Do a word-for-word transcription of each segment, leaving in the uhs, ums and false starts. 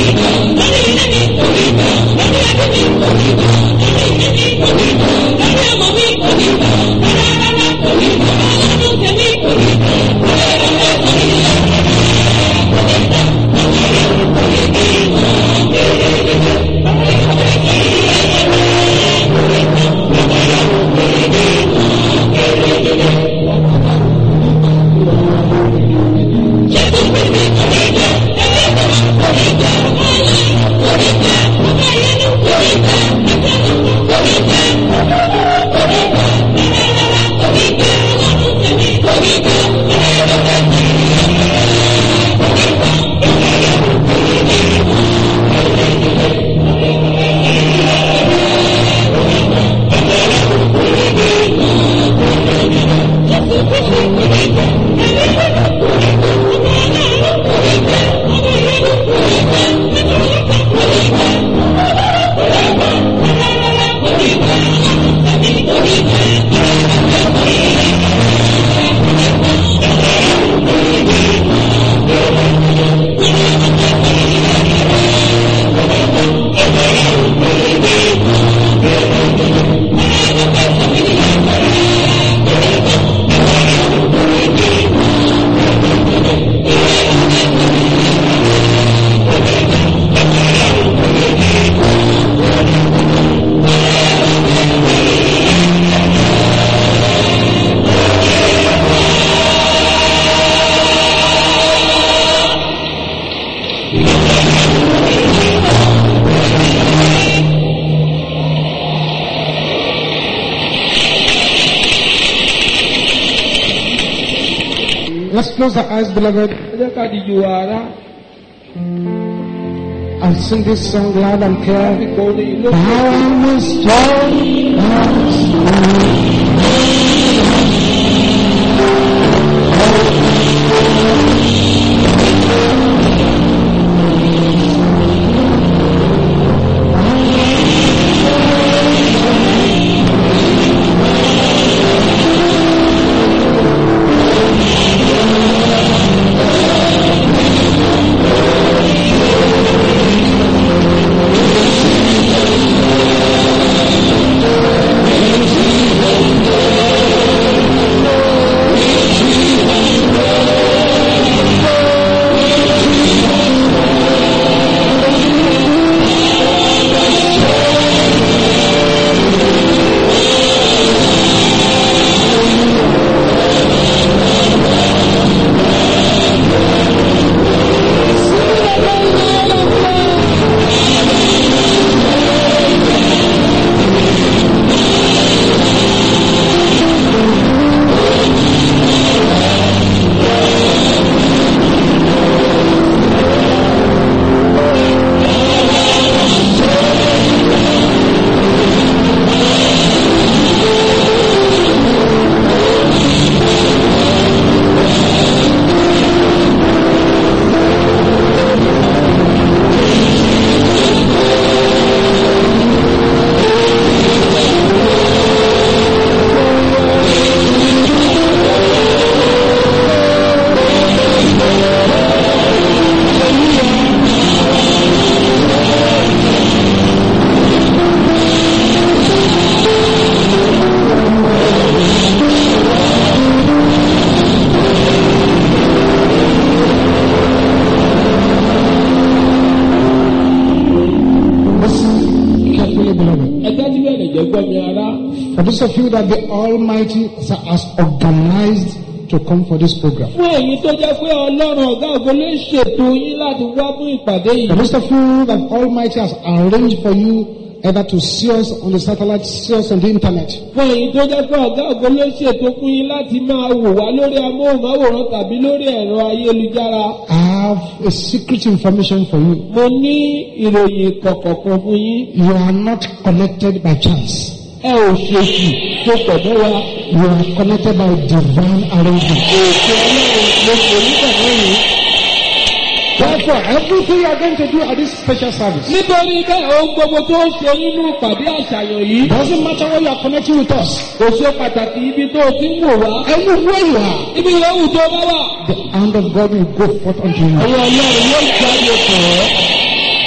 Let's close our eyes, beloved. I'll sing this song loud and clear. Thou art strong and for those of you that the Almighty has organized to come for this program. For those of you that Almighty has arranged for you either to see us on the satellite, see us on the internet. I have a secret information for you. You are not connected by chance. You are connected by divine arrangement. Therefore, everything you are going to do at this special service doesn't matter where you are connecting with us. Anywhere you are, the hand of God will go forth unto you.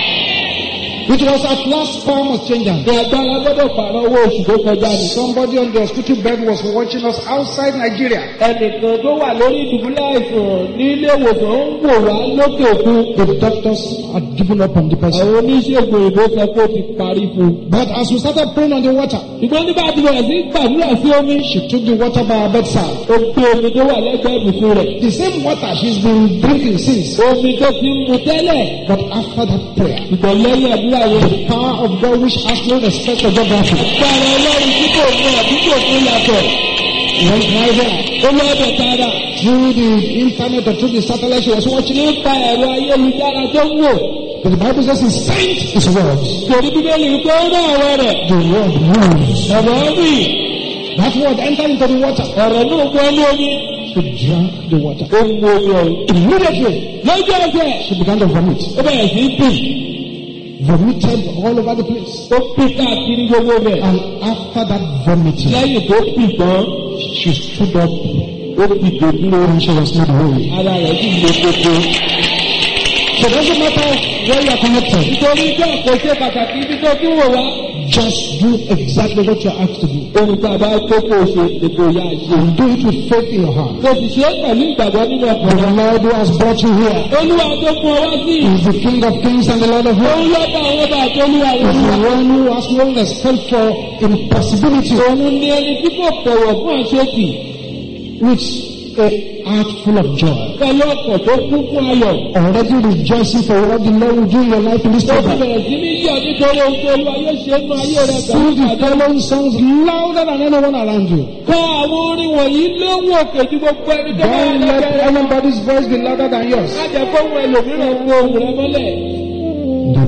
It was at last power must change hands. Ní agbára gbọ́dọ̀ pààrọ̀ owó oṣù tó kọjá ni. Somebody on the hospital bed was watching us outside Nigeria. Ẹnìkan tó wà lórí ìdùbúlẹ̀ àìsàn ní ilé ìwòsàn ń wò wá lókè òkun. The doctors had given up on the person. Àwọn oníṣègùn òyìnbó sọ pé ó ti parí fún un. But as we started praying on the water, Ṣùgbọ́n nígbà tí bẹ̀rẹ̀ sí gbàdúrà sí omi. she took the water by her bedside. Ó gbé omi tó wà lẹ́gbẹ̀ẹ́ ibùsùn rẹ̀. The same water she's been drinking since. Omi tó ti ń mu tẹ́lẹ̀. But after that prayer, Ṣùgbọ́n lẹ́yìn àdúrà yẹn. the power of God which has no respect of geography Agbára Ọlọ́run tí kò mọ àdúgbò fún yàtọ̀. went right there. Ó lọ bẹ̀ tààrà. Through the internet or through the satellite she was watching. Nípa ẹ̀rọ ayélujára tó ń wò. But the Bible says he sent his words. Torí Bíbélì wípé ó rán ọ̀rọ̀ rẹ̀. The word moves. Ọ̀rọ̀ rì. That word entered into the water. Ọ̀rọ̀ náà gbọ́ ní omi. She drank the water. Ó mu omi ọ̀hún. Immediately, Lójú ẹsẹ̀. she began to vomit. Ó bẹ̀rẹ̀ sí í bì. Vomited all over the place. Ó bì káàkiri gbogbo rẹ̀. And after that vomiting, Lẹ́yìn tó bì tán, she stood up ó bì dòdúró. and she was made whole. Ara rẹ̀ sì le koko. So it doesn't matter where you are connected. Nítorí bẹ́ẹ̀ kò ṣe pàtàkì ibi tó tún wò wá. Just do exactly what you are asked to do. Ohun tí a bá tó kó o ṣe ètò ìyá ṣe. And do it with faith in your heart. Kò sì ṣe é pẹ̀lú ìgbàgbọ́ nínú ọkàn. For the Lord who has brought you here Olúwa tó fún ọ wá sí. is the King of kings and the Lord of Òun lords. ló bá àwọn bá àti olúwa Is wọn. the one who has no respect for impossibility. Òun ni ẹni tí kò bọ̀wọ̀ fún àṣetì. With a heart full of joy. Pẹ̀lú ọkàn tó kún fún ayọ̀. Already rejoicing for what the Lord will do in your life in this Ó ti program. bẹ̀rẹ̀ sí ní yọ̀ nítorí ohun tó olúwa yóò ṣe nínú ayé rẹ̀ Sing pẹ̀lú the ìpàdé. following songs louder than anyone around you. Kọ àwọn orin wọ̀nyí lóhùn òkè ju gbogbo ẹni tó bá wà Don't let lẹ́gbẹ̀ẹ́ rẹ̀. anybody's voice be louder than yours. Má jẹ́ kó ohun ẹlòmíràn mú ohùn rẹ mọ́lẹ̀. The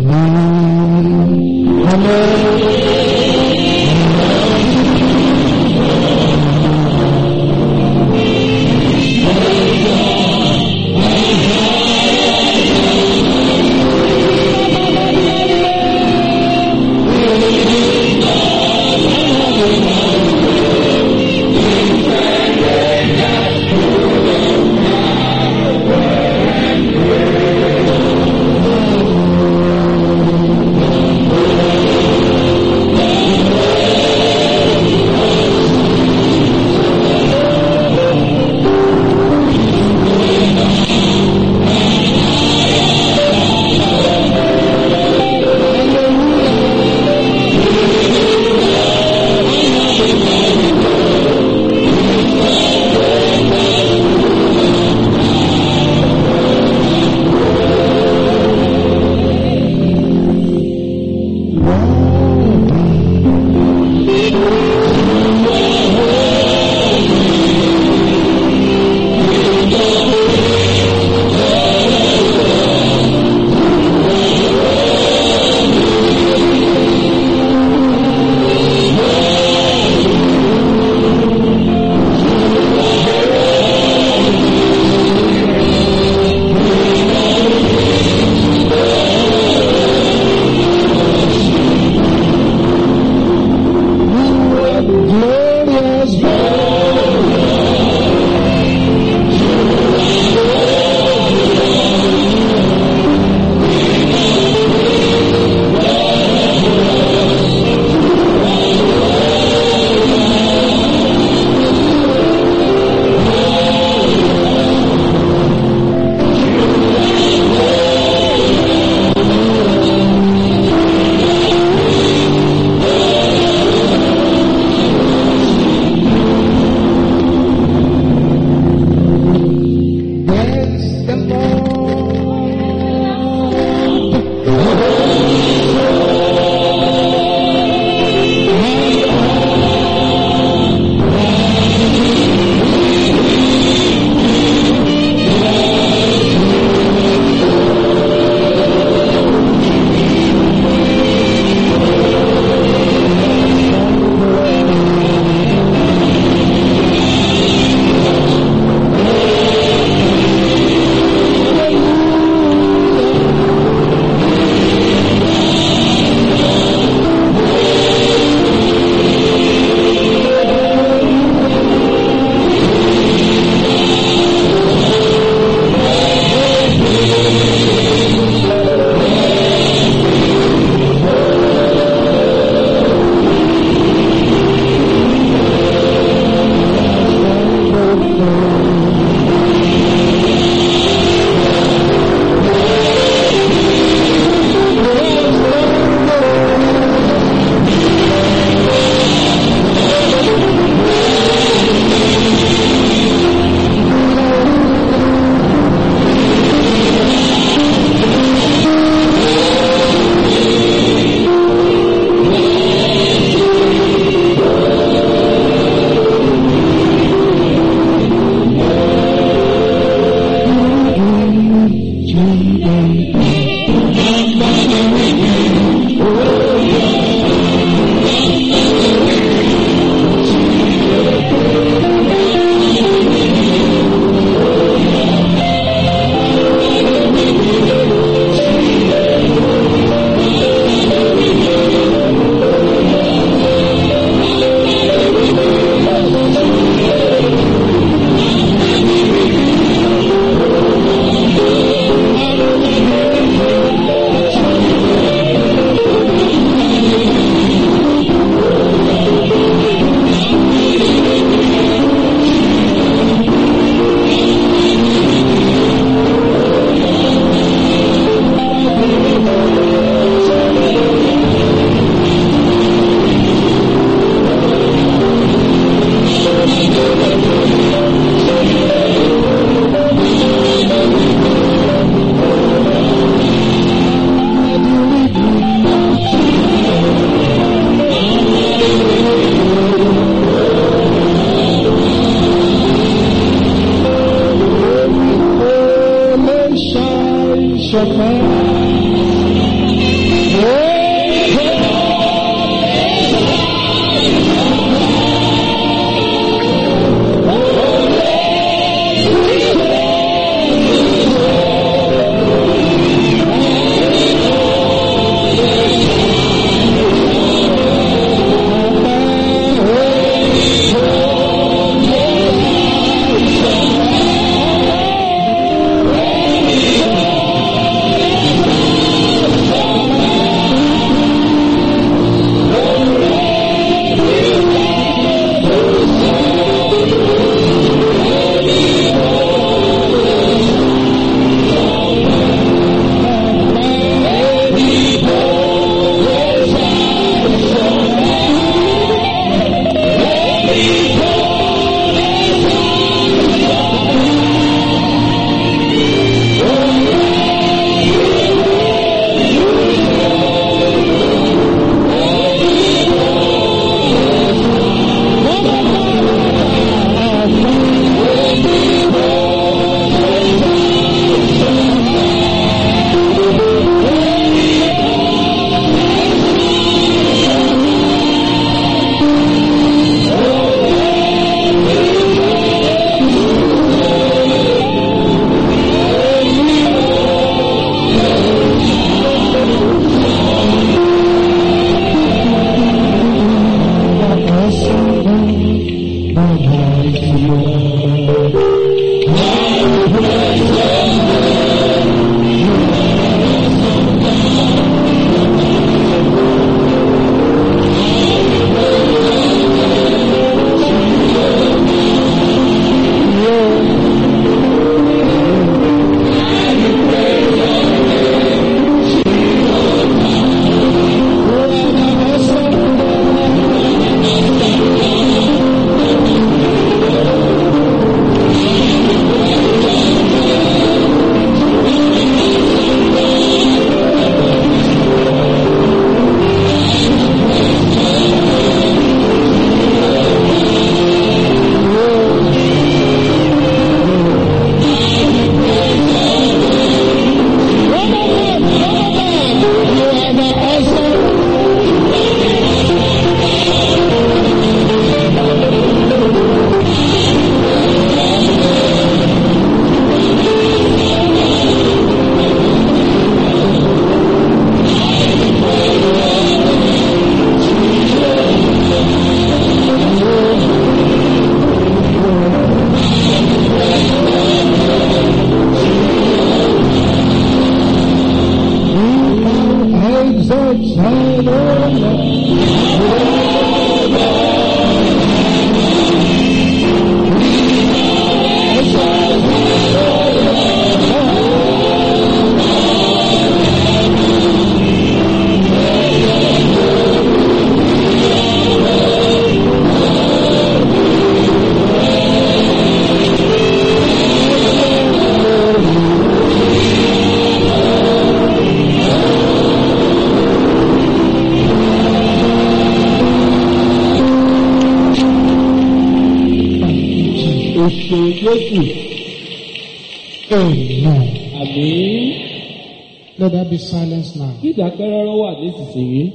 name, Amen. such an honor. Amen. Àmín. Let there be silence now. Kí ìdákẹ́rọ́rọ́ wà nísinsìnyí.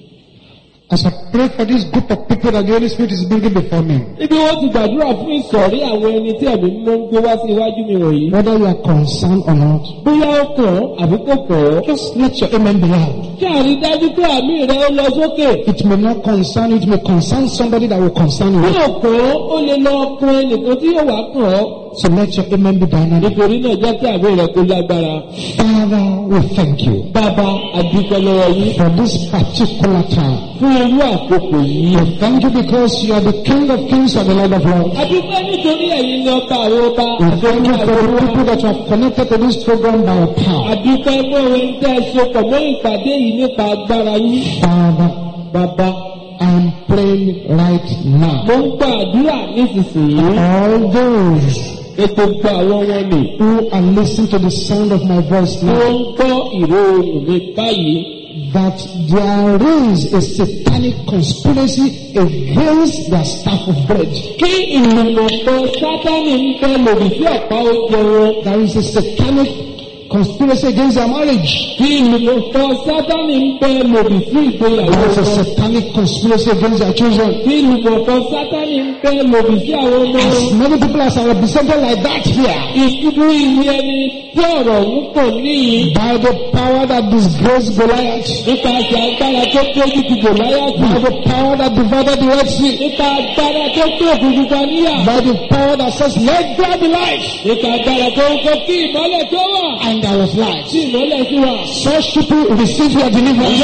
As I pray for this group of people that the Holy Spirit is bringing before me. Ibi wọ́n ti gbàdúrà fún ìsọ̀rí àwọn ẹni tí ẹ̀mí mímọ́ ń gbé wá sí iwájú mi wọ̀nyí. Whether you are concerned or not. Bóyá ó kàn àbí kò kàn. Just let your amen be loud. Kí àrídájú pé àmì rẹ̀ ó lọ sókè. It may not concern you, it may concern somebody that will concern you. Bí ò kàn ó lè lọ kan ẹnìkan tí yóò wá kàn ọ́. So let your amen be dynamic. Nítorí náà jẹ́ kí àmì rẹ̀ kó lágbára. Father, we thank you. Bàbá àdúpẹ́ lọ́wọ́ yín. For this particular time. Fún irú àkókò yìí. We thank you because you are the King of Kings and the Lord of Lords. Àdúpẹ́ nítorí ẹ̀yin ni ọba àwọn ọba. We thank you for the people that you have connected to this program by your power. Àdúpẹ́ fún ohun tẹ́ ẹ sopọ̀ mọ́ ìpàdé yìí nípa agbára yín. Father, Bàbá. I am praying right now. Mo ń gbàdúrà nísinsìnyí. All those Ètò gba àwọn wọn nì. who are listening to the sound of my voice Wọ́n now, ń gbọ́ ìró ohùn mi báyìí. that there is a satanic conspiracy against their staff of bread. Kí ìlùmọ̀pọ̀ Sátánì ń bẹ lòdì sí ọ̀pá oúnjẹ wọn. There is a satanic conspiracy against their marriage. Kí ìlùmọ̀pọ̀ Sátánì ń bẹ lòdì sí ìgbéyàwó There is a wọn. satanic conspiracy against their children. Kí ìlùmọ̀pọ̀ Sátánì ń bẹ lòdì sí àwọn ọmọ As wọn. many people as are represented like that here, Ìṣubú ìní ẹni tí ọ̀rọ̀ ń pọ̀ níyì. by the power that disgraced Goliath, Nípasẹ̀ agbára tó tóbi ti Gòláyàtì. by the power that divided the Red Sea, Nípa agbára tó tó òkùnkùn kan níyà. by the power that says, let there be light, Nípa agbára tó ń kọ́ kí ìmọ́lẹ̀ tó wà. and there was light. Tí ìmọ́lẹ̀ sí wà. Such people receive your deliverance.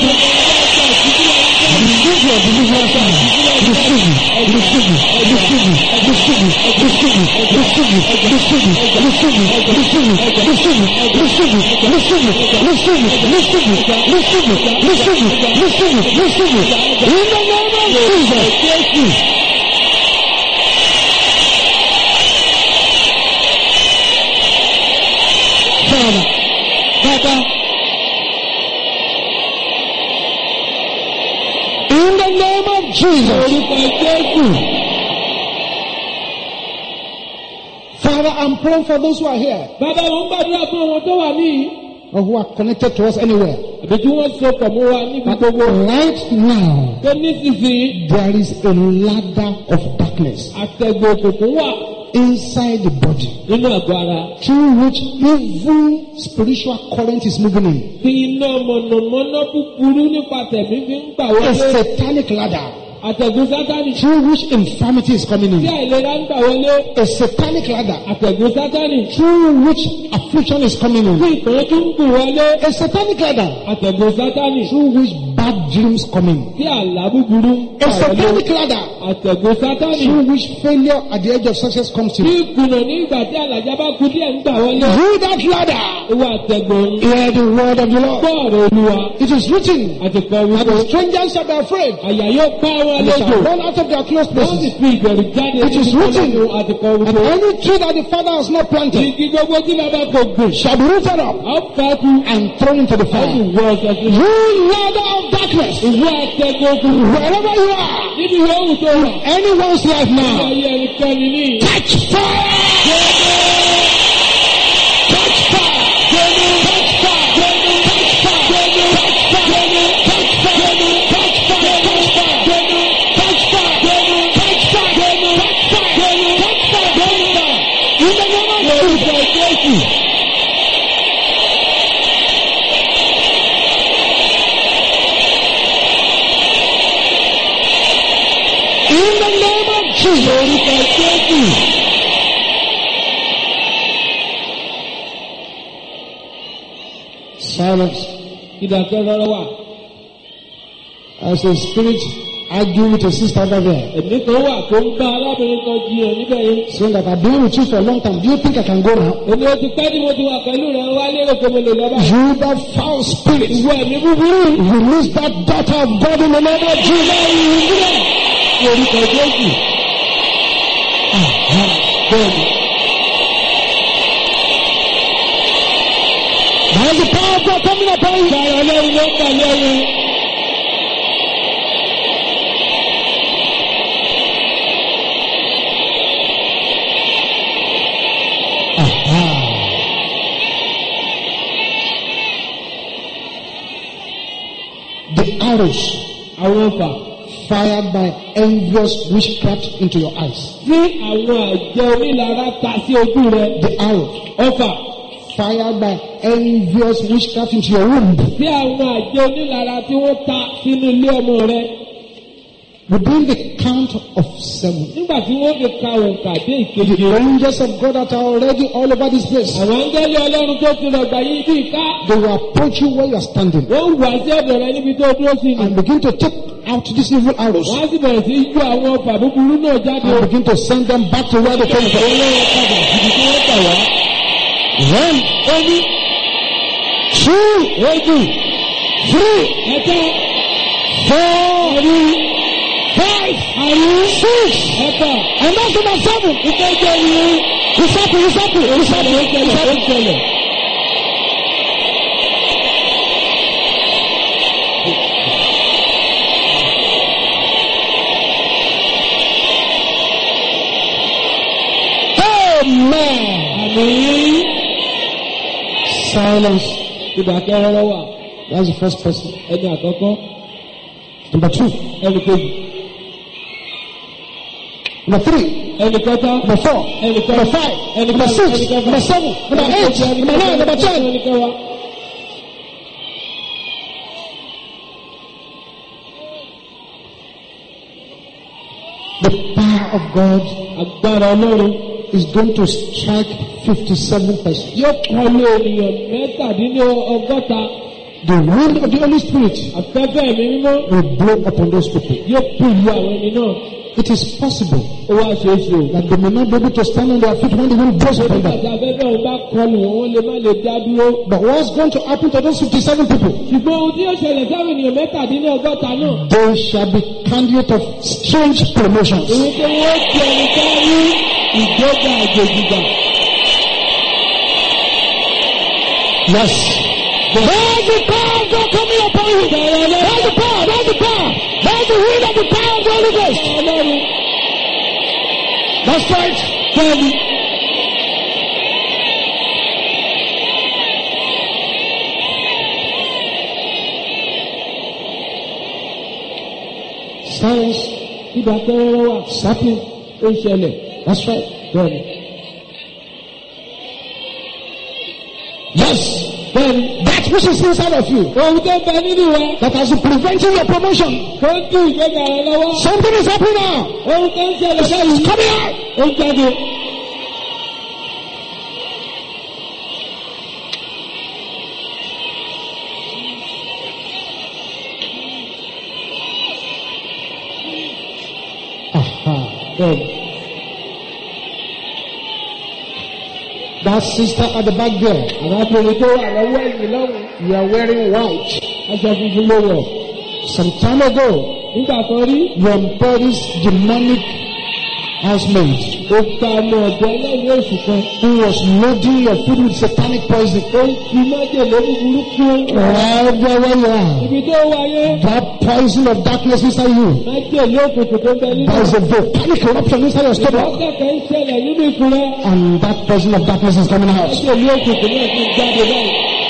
Receive your deliverance. Receive it. Receive it. Receive it. Receive it. Receive it. Receive it. Receive it. Receive it. Receive it. Receive it. Receive it. Receive it. Receive it. Receive it. Receive it. Receive it. Receive it. Receive it. In the name of Jesus. Father, Father, in the name of Jesus. Orúkọ Jésù. Father, I'm praying for those who are here Bàbá wọn ń gbàdúrà fún àwọn tó wà níyì. or who are connected to us anywhere. Àbí tí wọ́n so pọ̀ mọ́ wa níbi But gbogbo. right now, Tó nísinsìnyí, there is a ladder of darkness àtẹ̀gùn òkùnkùn wà inside the body nínú àgọ́ ara. through which evil spiritual current is moving in. Tí iná mọ̀nàmọ́ná búburú nípa tẹ̀mí fi ń gbà A wọlé. satanic ladder Àtẹ̀gùn Sátánì. through which infirmity is coming Tí in. àìlera ń gbà wọlé. A satanic ladder Àtẹ̀gùn Sátánì. through which affliction is coming Tí in. ìtọ́jú ń gùn wọlé. A satanic ladder Àtẹ̀gùn Sátánì. through which bad dreams come in. Tí àlá búburú ń A gbà wọlé. satanic ladder Àtẹ̀gùn Sátánì. through which failure at the edge of success comes Tí in. ìkùnà ní ìgbà tí àlàjá bá kú díẹ̀ ń gbà wọlé. Through that ladder, Ìwà àtẹ̀gùn hear the word of the Lord. gbọ́ ọ̀rọ̀ Olúwa. It is written, Àti kọ́ and wípé the strangers shall be afraid, àyà yóò pa wọn and they lójó. shall run out of their closed Wọ́n sì places. fi ìbẹ̀rù jáde It is nínú written, ọlọ́run àti kọ́ And wípé. any tree that the Father has not planted Igi gbogbo tí bàbá kò gbìn. shall be rooted up A ó fà kú. and thrown into the A ó sì fire. wọ ọ̀sẹ̀ sí. You ladder of darkness, Ìwọ àtẹ̀gùn òkùnkùn. wherever you are, Níbi ìwọ́hùn tó wà. anyone's life now, Ayé ẹnikẹ́ni ní. catch fire! Catch fire! Catch fire! Catch fire! Catch fire! Catch fire! Catch fire! Catch fire! Catch fire! Catch fire! Catch fire! Catch fire! In the name of Orúkọ Jésù. In the name of Jesus. Orúkọ Jésù. Silence. Ìdàkẹ́ rọrọ wà. As a spirit argue with a sister over there. Èmi kan wà tó ń bá arábìnrin kan jiyàn níbẹ̀ yẹn. Saying that I've been with you for a long time. Do you think I can go now? Èmi ò ti pẹ́ tí mo ti wà pẹ̀lú rẹ̀ wá lérò pé mo lè lọ báyìí. You that foul spirit. Ìwọ ẹ̀mí búburú. Release that daughter of God in the name of Jesus. Ní orúkọ Jésù. Bẹ́ẹ̀ni. There's the power of God coming upon you. Ṣàyọ̀ lẹ́yìn ló ń gbà lẹ́yìn. The arrows Àwọn ọfà. fired by envious witchcraft into your eyes. Tí àwọn àjẹ́ onílara ta sí ojú rẹ̀. The arrow Ọfà. fired by envious witchcraft into your womb. Tí àwọn àjẹ́ onílara tí wọ́n ta sínú ilé ọmọ rẹ̀. Within the count of seven. Nígbà tí wọ́n fi ka òǹkà dé ìkeje. The angels of God that are already all over this place. Àwọn áńgẹ́lì Ọlọ́run tó ti rọ̀gbà yí bí ìká. They will approach you where you are standing. Wọ́n wà sí ọ̀dọ̀ rẹ̀ níbi tó dúró sí ni. And begin to take out these evil arrows. Wọ́n á sì bẹ̀rẹ̀ sí yọ àwọn ọfà búburú náà jáde. And begin to send them back to where they came from. Ọlọ́run padà síbi tí wọ́n gbà wá. One, Omi, two, ojú, three, ẹ̀ta, four, five, six, ẹ̀ta, and that's number seven. ìkẹjọ ni It's up, it's up, it's up, ìṣẹ̀lẹ̀ it's ìṣẹ̀lẹ̀ up. ìṣẹ̀lẹ̀. Amen. Àmì Silence. ìdàkẹ́ rọ́rọ́ wà. That's the first person. Ẹni àkọ́kọ́, Number two. ẹni kejì, Number three. ẹni kẹta, Number four. ẹni Number kẹta, five. ẹni Number kẹta, six. ẹni kẹta, Number seven. Number ẹni eight. kẹta, ẹni Number nine. Number kẹta, ten. ẹni kẹwàá. The power of God Agbára Ọlọ́run is going to strike fifty-seven persons. yóò kọlu ènìyàn mẹ́tàdínlọ́gọ́ta. The wind of the Holy Spirit Afẹ́fẹ́ ẹ̀mí mímọ́ will blow upon those people. yóò pùlù àwọn ẹni náà. It is possible Ó wá ṣeé ṣe o. that they may not be able to stand on their feet when the wind blows upon Nígbà them. tí afẹ́fẹ́ òun bá kọlù wọn, wọ́n lè má lè dá dúró. But what's going to happen to those fifty-seven people? Ṣùgbọ́n ohun tí yóò ṣẹlẹ̀ sáwọn ènìyàn mẹ́tàdínlọ́gọ́ta náà. They shall be candidates of strange promotions. Èyí tó wọ́n ti ẹni ká rí ìgbéga àjèjìgbà. Yes. There's the power of God coming upon you. There's the power. There's the power. There's the wind of the power of the Holy Ghost. Ọlọ́run That's right. tẹ́lẹ̀. Silence. Ìdàkẹ́ rọ́rọ́ wà. It's happening. Ó ń ṣẹlẹ̀. That's right. Bẹ́ẹ̀ni. Yes. Bẹ́ẹ̀ni. That which is inside of you Ohun tó ń bẹ nínú wa. that has been preventing your promotion. Tó ń dún ìgbéga rẹ lọ́wọ́. Something is happening now. Ohun tó ń ṣẹlẹ̀ It's báyìí. coming out. Ó ń jáde. Aha. Bẹ́ẹ̀ni. That sister at the back there, Arábìnrin tó wà lọ́wọ́ ẹ̀yìn lọ́wọ́. you are wearing white. Aṣọ funfun ló wọ̀. Some time ago, Nígbà kan rí. you employed this demonic housemaid Ó gba ọmọ ọ̀dọ́ lẹ́yìn oṣù kan. who was loading your food with satanic poison. Ó ń fi májèlé búburú kún. Right there where you are. Ibi tó wáyé. That poison of darkness inside you. Májèlé òkùnkùn tó ń bẹ nínú. There is a volcanic eruption inside your stomach. Ìwọ́kẹ̀kẹ̀ ń ṣẹlẹ̀ nínú ikùn rẹ̀. And that poison of darkness is coming out. Májèlé òkùnkùn náà ti jáde báyìí.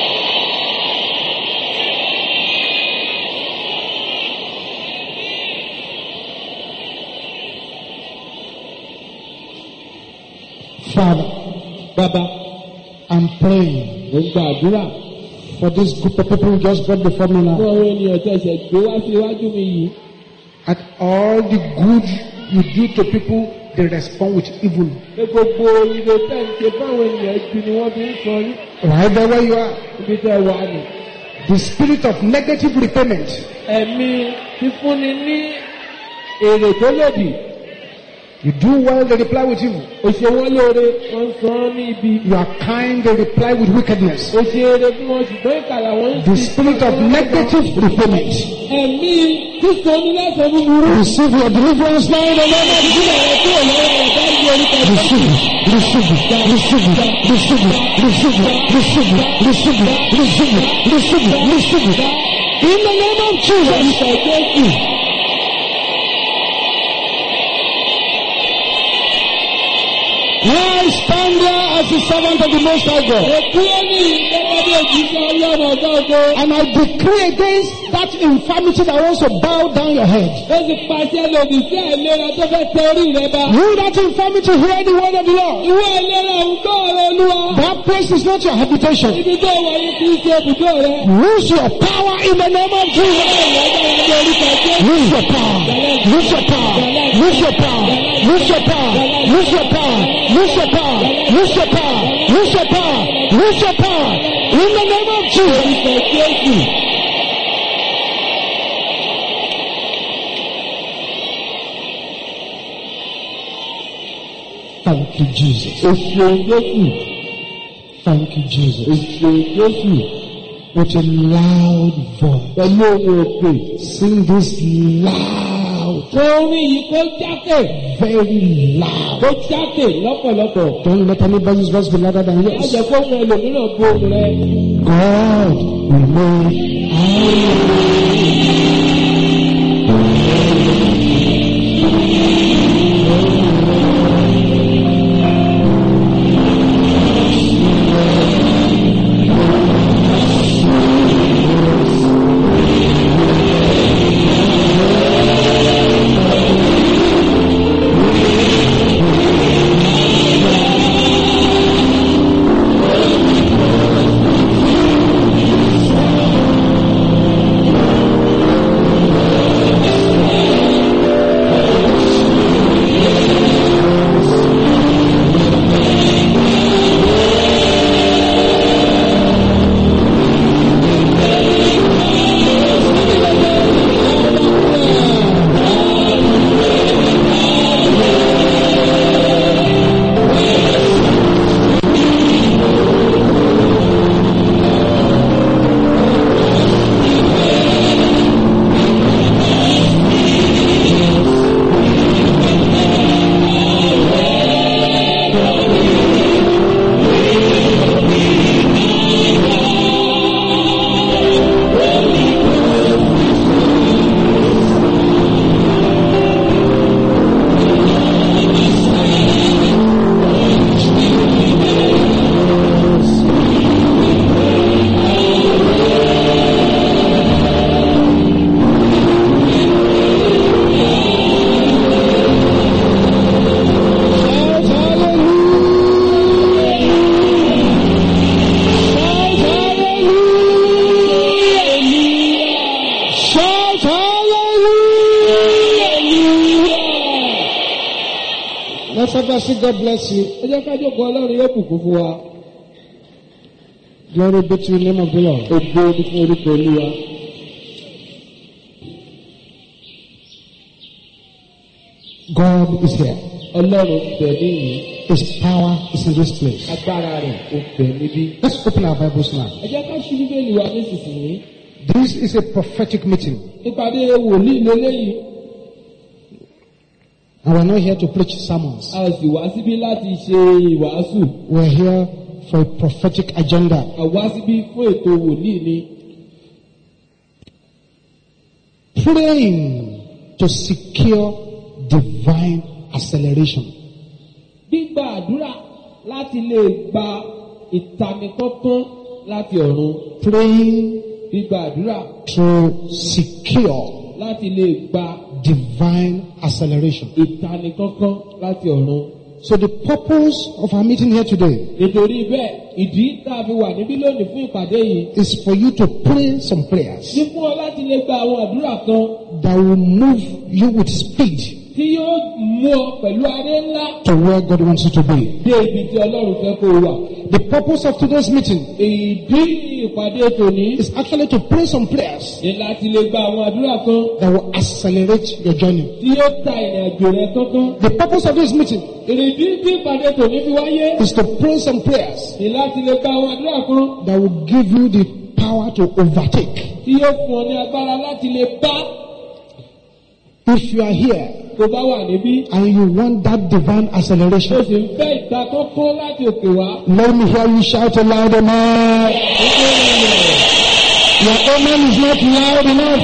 Father, Bàbá, I'm praying mo ń gba àdúrà for this group of people who just got before me fún now. àwọn ènìyàn tẹ̀sẹ̀ gbé wá sí iwájú mi yìí. At all the good you do to people, they respond with evil. Pé gbogbo ire tẹ̀ ń ṣe fáwọn ènìyàn ju ni wọ́n fi ń sọ yín. Right there where you are. Ibi tẹ̀ wà ní. The spirit of negative repayment. Ẹ̀mí fífúnni ní èrè tó lòdì. You do well, they reply with evil. O ṣe wọ́n lóore, wọ́n sọ ọ́ ní ibi. You are kind, they reply with wickedness. O ṣe eré fún wọn ṣùgbọ́n ìkàlà wọn ń The spirit of negative repayment. Ẹ̀mí sísọ ní lẹ́sẹ̀ búburú. Receive your deliverance now in the name of Ìdílé rẹ̀ kúrò lọ́wọ́ rẹ̀ bá ń di orúkọ ìgbà. Receive it, receive it, receive it, receive it, receive it, receive it, receive it, receive it, receive it, receive it. In the name of Jesus. I stand there as a servant of the Most High God. And I decree against that infirmity that wants to bow down your head. You that infirmity, hear the word of the Lord. That place is not your habitation. Lose your power in the name of Jesus. Lose your power. Lose your power. Lose your power. Lose your power. Lose your power. Lose your power. Lose your power. Lose your power. Lose your power. In the name of Jesus. Thank you, Jesus. Thank you, Jesus. With a loud voice. Sing this loud. Very loud. Don't let anybody's voice be louder than yours. God remain high. God bless you. Glory be to the name of the Lord. God is here. His power is in this place. Let's open our Bibles now. This is a prophetic meeting. And we're not here to preach sermons. We're here for a prophetic agenda. Praying to secure divine acceleration. Praying to secure divine acceleration. So the purpose of our meeting here today is for you to pray some prayers that will move you with speed tí yóò mú ọ pẹ̀lú aré ńlá to where God wants you to be. dé ibi tí Ọlọ́run fẹ́ kó o wà. The purpose of today's meeting Ìdí ìpàdé tòní is actually to pray some prayers ni láti lè gba àwọn àdúrà kan that will accelerate your journey. tí yóò ta ìrìn àjò rẹ kánkán. The purpose of this meeting Ìrèdí tí ìpàdé tòní fi wáyé is to pray some prayers ni láti lè gba àwọn àdúrà kan that will give you the power to overtake. tí yóò fún ọ ní agbára láti lè bá. If you are here Tó bá wà níbí, and you want that divine tó acceleration, sì ń fẹ́ ìta tó kún láti òkè wá. let me hear you shout aloud, amen. Your amen is not loud enough.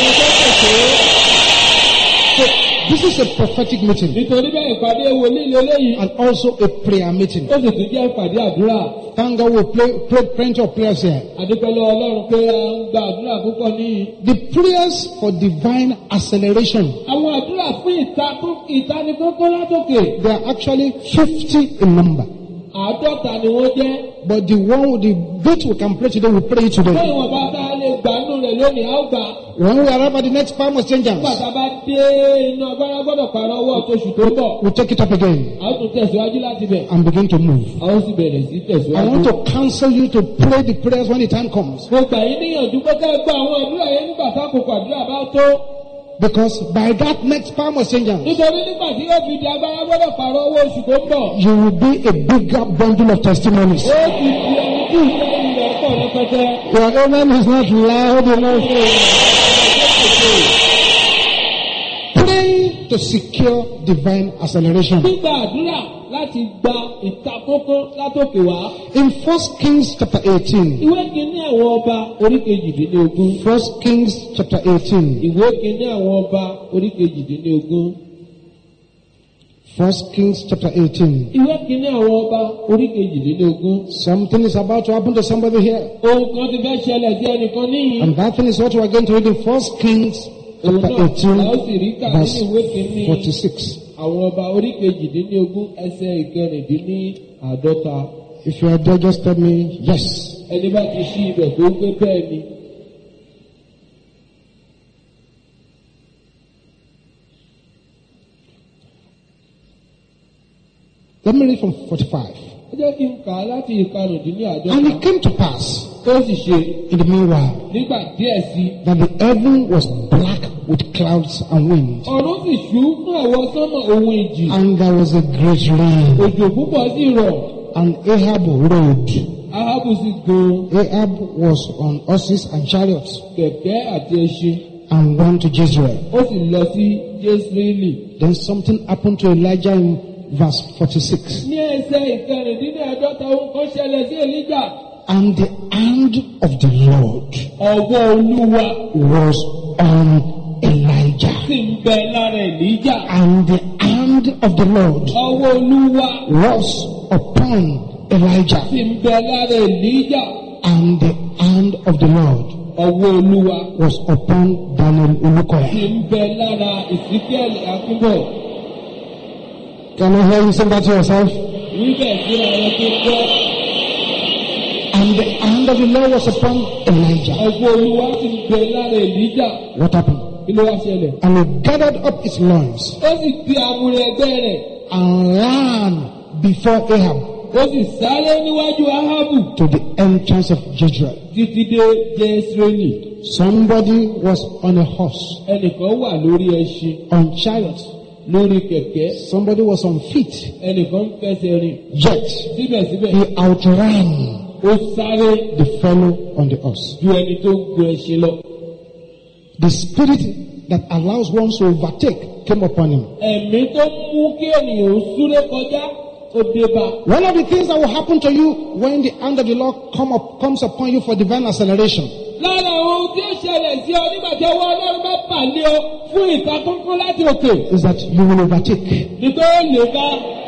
So, this is a prophetic meeting Nítorí bẹ́ẹ̀ ìpàdé wòlíì lélẹ́yìí, and also a prayer meeting. ó sì tún jẹ́ ìpàdé àdúrà. Thank God we pray, pray plenty of prayers here. Àdúpẹ́lẹ́ Ọlọ́run pé a ń gba àdúrà púpọ̀ níyì. The prayers for divine acceleration, Àwọn àdúrà fún ìta ìtanikọ́kọ́ látòkè. they are actually fifty in number. Àádọ́ta ni wọ́n jẹ́. But the one, the bit we can pray today, we pray it Fún today. ìwọ̀n bá tá a lè gbàánú rẹ̀ lónìí, a ó gbà. When we arrive at the next palm of changers, Nígbà tá a bá dé inú agbára gbọ́dọ̀ pààrọ̀ ọwọ́ tóṣù tó ń bọ̀. we take it up again A ó tún tẹ̀síwájú láti bẹ̀. and begin to move. A ó sì bẹ̀rẹ̀ sí I tẹ̀síwájú. want to counsel you to pray the prayers when the time comes. Mo gbà yín níyànjú pé ká gba àwọn àdúrà yẹn nígbà tákòókò àdúrà bá tó. Because by that next palm of changers, Nítorí nígbà tí yóò fi di agbára gbọ́dọ̀ pààrọ̀ owó oṣù tó ń bọ̀. you will be a bigger bundle of testimonies. Ó ti di ẹni tí ìfẹ́ ilẹ̀ pọ̀ rẹpẹtẹ. Your amen is not loud enough. Pray to secure divine acceleration. Gbígba àdúrà láti gba ìtakókó látòkè wá. In First Kings chapter eighteen, Ìwé kìíní àwọn ọba orí kejìdínlógún. First Kings chapter eighteen, Ìwé kìíní àwọn ọba orí kejìdínlógún. First Kings chapter eighteen. Ìwé kìíní àwọn ọba orí kejìdínlógún. Something is about to happen to somebody here. Ohun kan ti fẹ́ ṣẹlẹ̀ sí ẹnìkan níyìn. And that thing is what we are going to read in First Kings Òun chapter náà eighteen, la ó sì rí kà nínú verse ìwé kìíní forty-six. àwọn ọba orí kejìdínlógún ẹsẹ̀ ìkẹrìndínláàádọ́ta. If you are there, just tell me yes. Ẹni bá ti ṣí ibẹ̀ tó gbé bẹ́ẹ̀ ni. Let me read from forty-five. Ẹ jẹ́ kí n kà á láti And ìkarùndínláàádọ́ta. it came to pass Ó sì ṣe in the meanwhile nígbà díẹ̀ sí. that the heaven was black with clouds and wind, Ọ̀run sì ṣú fún àwọn sánmọ̀ ohun ìjì. and there was a great rain. Òjò púpọ̀ sì rọ̀. And Ahab rode. Ahabu sì gun Ahab was on horses and chariots kẹ̀kẹ́ àti ẹṣin. and went to Jezreel. Ó sì lọ sí Jésírẹ́lì. Then something happened to Elijah in verse forty-six. Ní ẹsẹ̀ ìkẹrìndínláàádọ́ta ohun kan ṣẹlẹ̀ sí Èlíjà. And the hand of the Lord Ọwọ́ Olúwa was on Elijah. sì ń bẹ lára Èlíjà. And the hand of the Lord Ọwọ́ Olúwa was upon Elijah. sì ń bẹ lára Èlíjà. And the hand of the Lord Ọwọ́ Olúwa was upon Daniel sì Olukoya. ń bẹ lára Ìsíkẹ́lì Akínbọ̀. Can I hear you sing that to yourself? Wíbẹ̀ síra rẹ̀ tó gbọ́. And the hand of the Lord was upon Elijah. Ọwọ́ Olúwa sì ń bẹ lára Èlíjà. What happened? Kí ló wá ṣẹlẹ̀? And he gathered up his loins Ó sì di àmúrè ẹgbẹ́ rẹ̀. and ran before Ahab Ó sì sáré níwájú Ahabu to the entrance of Jezreel. títí dé Jésírẹ́lì. Somebody was on a horse, Ẹnìkan wà lórí ẹṣin, on chariot. lórí kẹ̀kẹ́. Somebody was on feet. Ẹnìkan ń fẹsẹ̀ rìn. Yet Síbẹ̀síbẹ̀, he outran ó sáré the fellow on the horse. ju ẹni tó gun ẹṣin lọ. The spirit that allows one to overtake came upon him. Ẹ̀mí tó mú kí ènìyàn ó súré kọjá ó dé bá. One of the things that will happen to you when the hand of the Lord come up, comes upon you for divine acceleration Lára àwọn ohun tí ó ṣẹlẹ̀ sí ọ nígbà tí ọwọ́ Ọlọ́run bá bà lé ọ fún ìtakùnkùn láti òkè. is that you will overtake. Nígbà ó lè bá.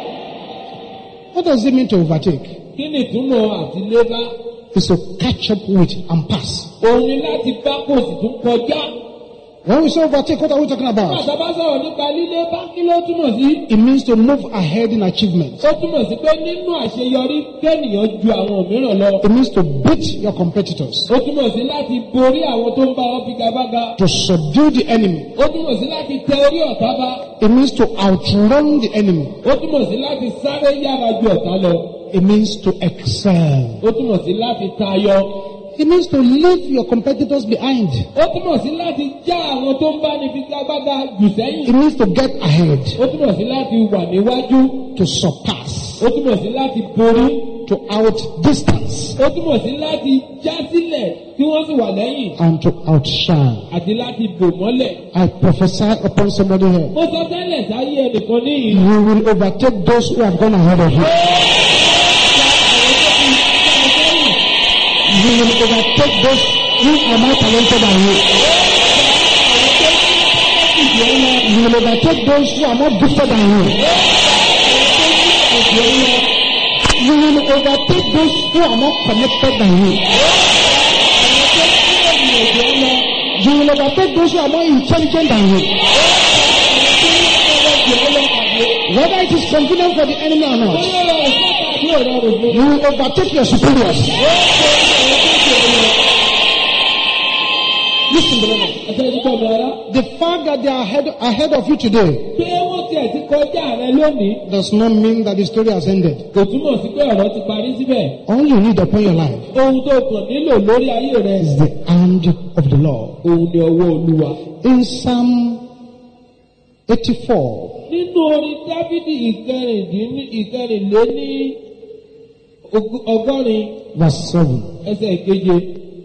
What does it mean to overtake? Kí ni ìtumọ̀ àti lé bá? It's to catch up with and pass. Òun ni láti bá kò sì tún kọjá. When we say overtake, what are we talking about? Bàtà bá sọ̀rọ̀ nípa lílé bá kí ló túmọ̀ sí? It means to move ahead in achievement. Ó túmọ̀ sí pé nínú àṣeyọrí kẹ́nìyàn ju àwọn mìíràn lọ. It means to beat your competitors. Ó túmọ̀ sí láti borí àwọn tó ń bá wọn figagbága. To subdue the enemy. Ó túmọ̀ sí láti tẹ orí ọ̀tá bá. It means to outrun the enemy. Ó túmọ̀ sí láti sáré yára ju ọ̀tá lọ. It means to excel. Ó túmọ̀ sí láti tayọ. It means to leave your competitors behind. Ó túmọ̀ sí láti já àwọn tó ń bá ní figagbága jù sẹ́yìn. It means to get ahead. Ó túmọ̀ sí láti wà níwájú. To surpass. Ó túmọ̀ sí láti borí. To outdistance. Ó túmọ̀ sí láti já sílẹ̀ tí wọ́n sì wà lẹ́yìn. And to outshine. Àti láti bò mọ́lẹ̀. I prophesy upon somebody here. Ó sọ tẹ́lẹ̀ sáyé ẹnìkan níyì. You will overtake those who have gone ahead of you. You will overtake those who are more talented than you. You will overtake those who are more gifted than you. You will overtake those who are more connected than you. You will overtake those who are more intelligent than you. Whether it is convenient for the enemy or not, you will overtake your superiors. Listen, beloved. The fact that they are ahead, ahead of you today does not mean that the story has ended. All you need upon your life is the hand of the Lord. In Psalm eighty-four, nínú orin Dáfídì ìkẹrìnléní ọgọ́rin verse seven. ẹsẹ̀ ìkeje.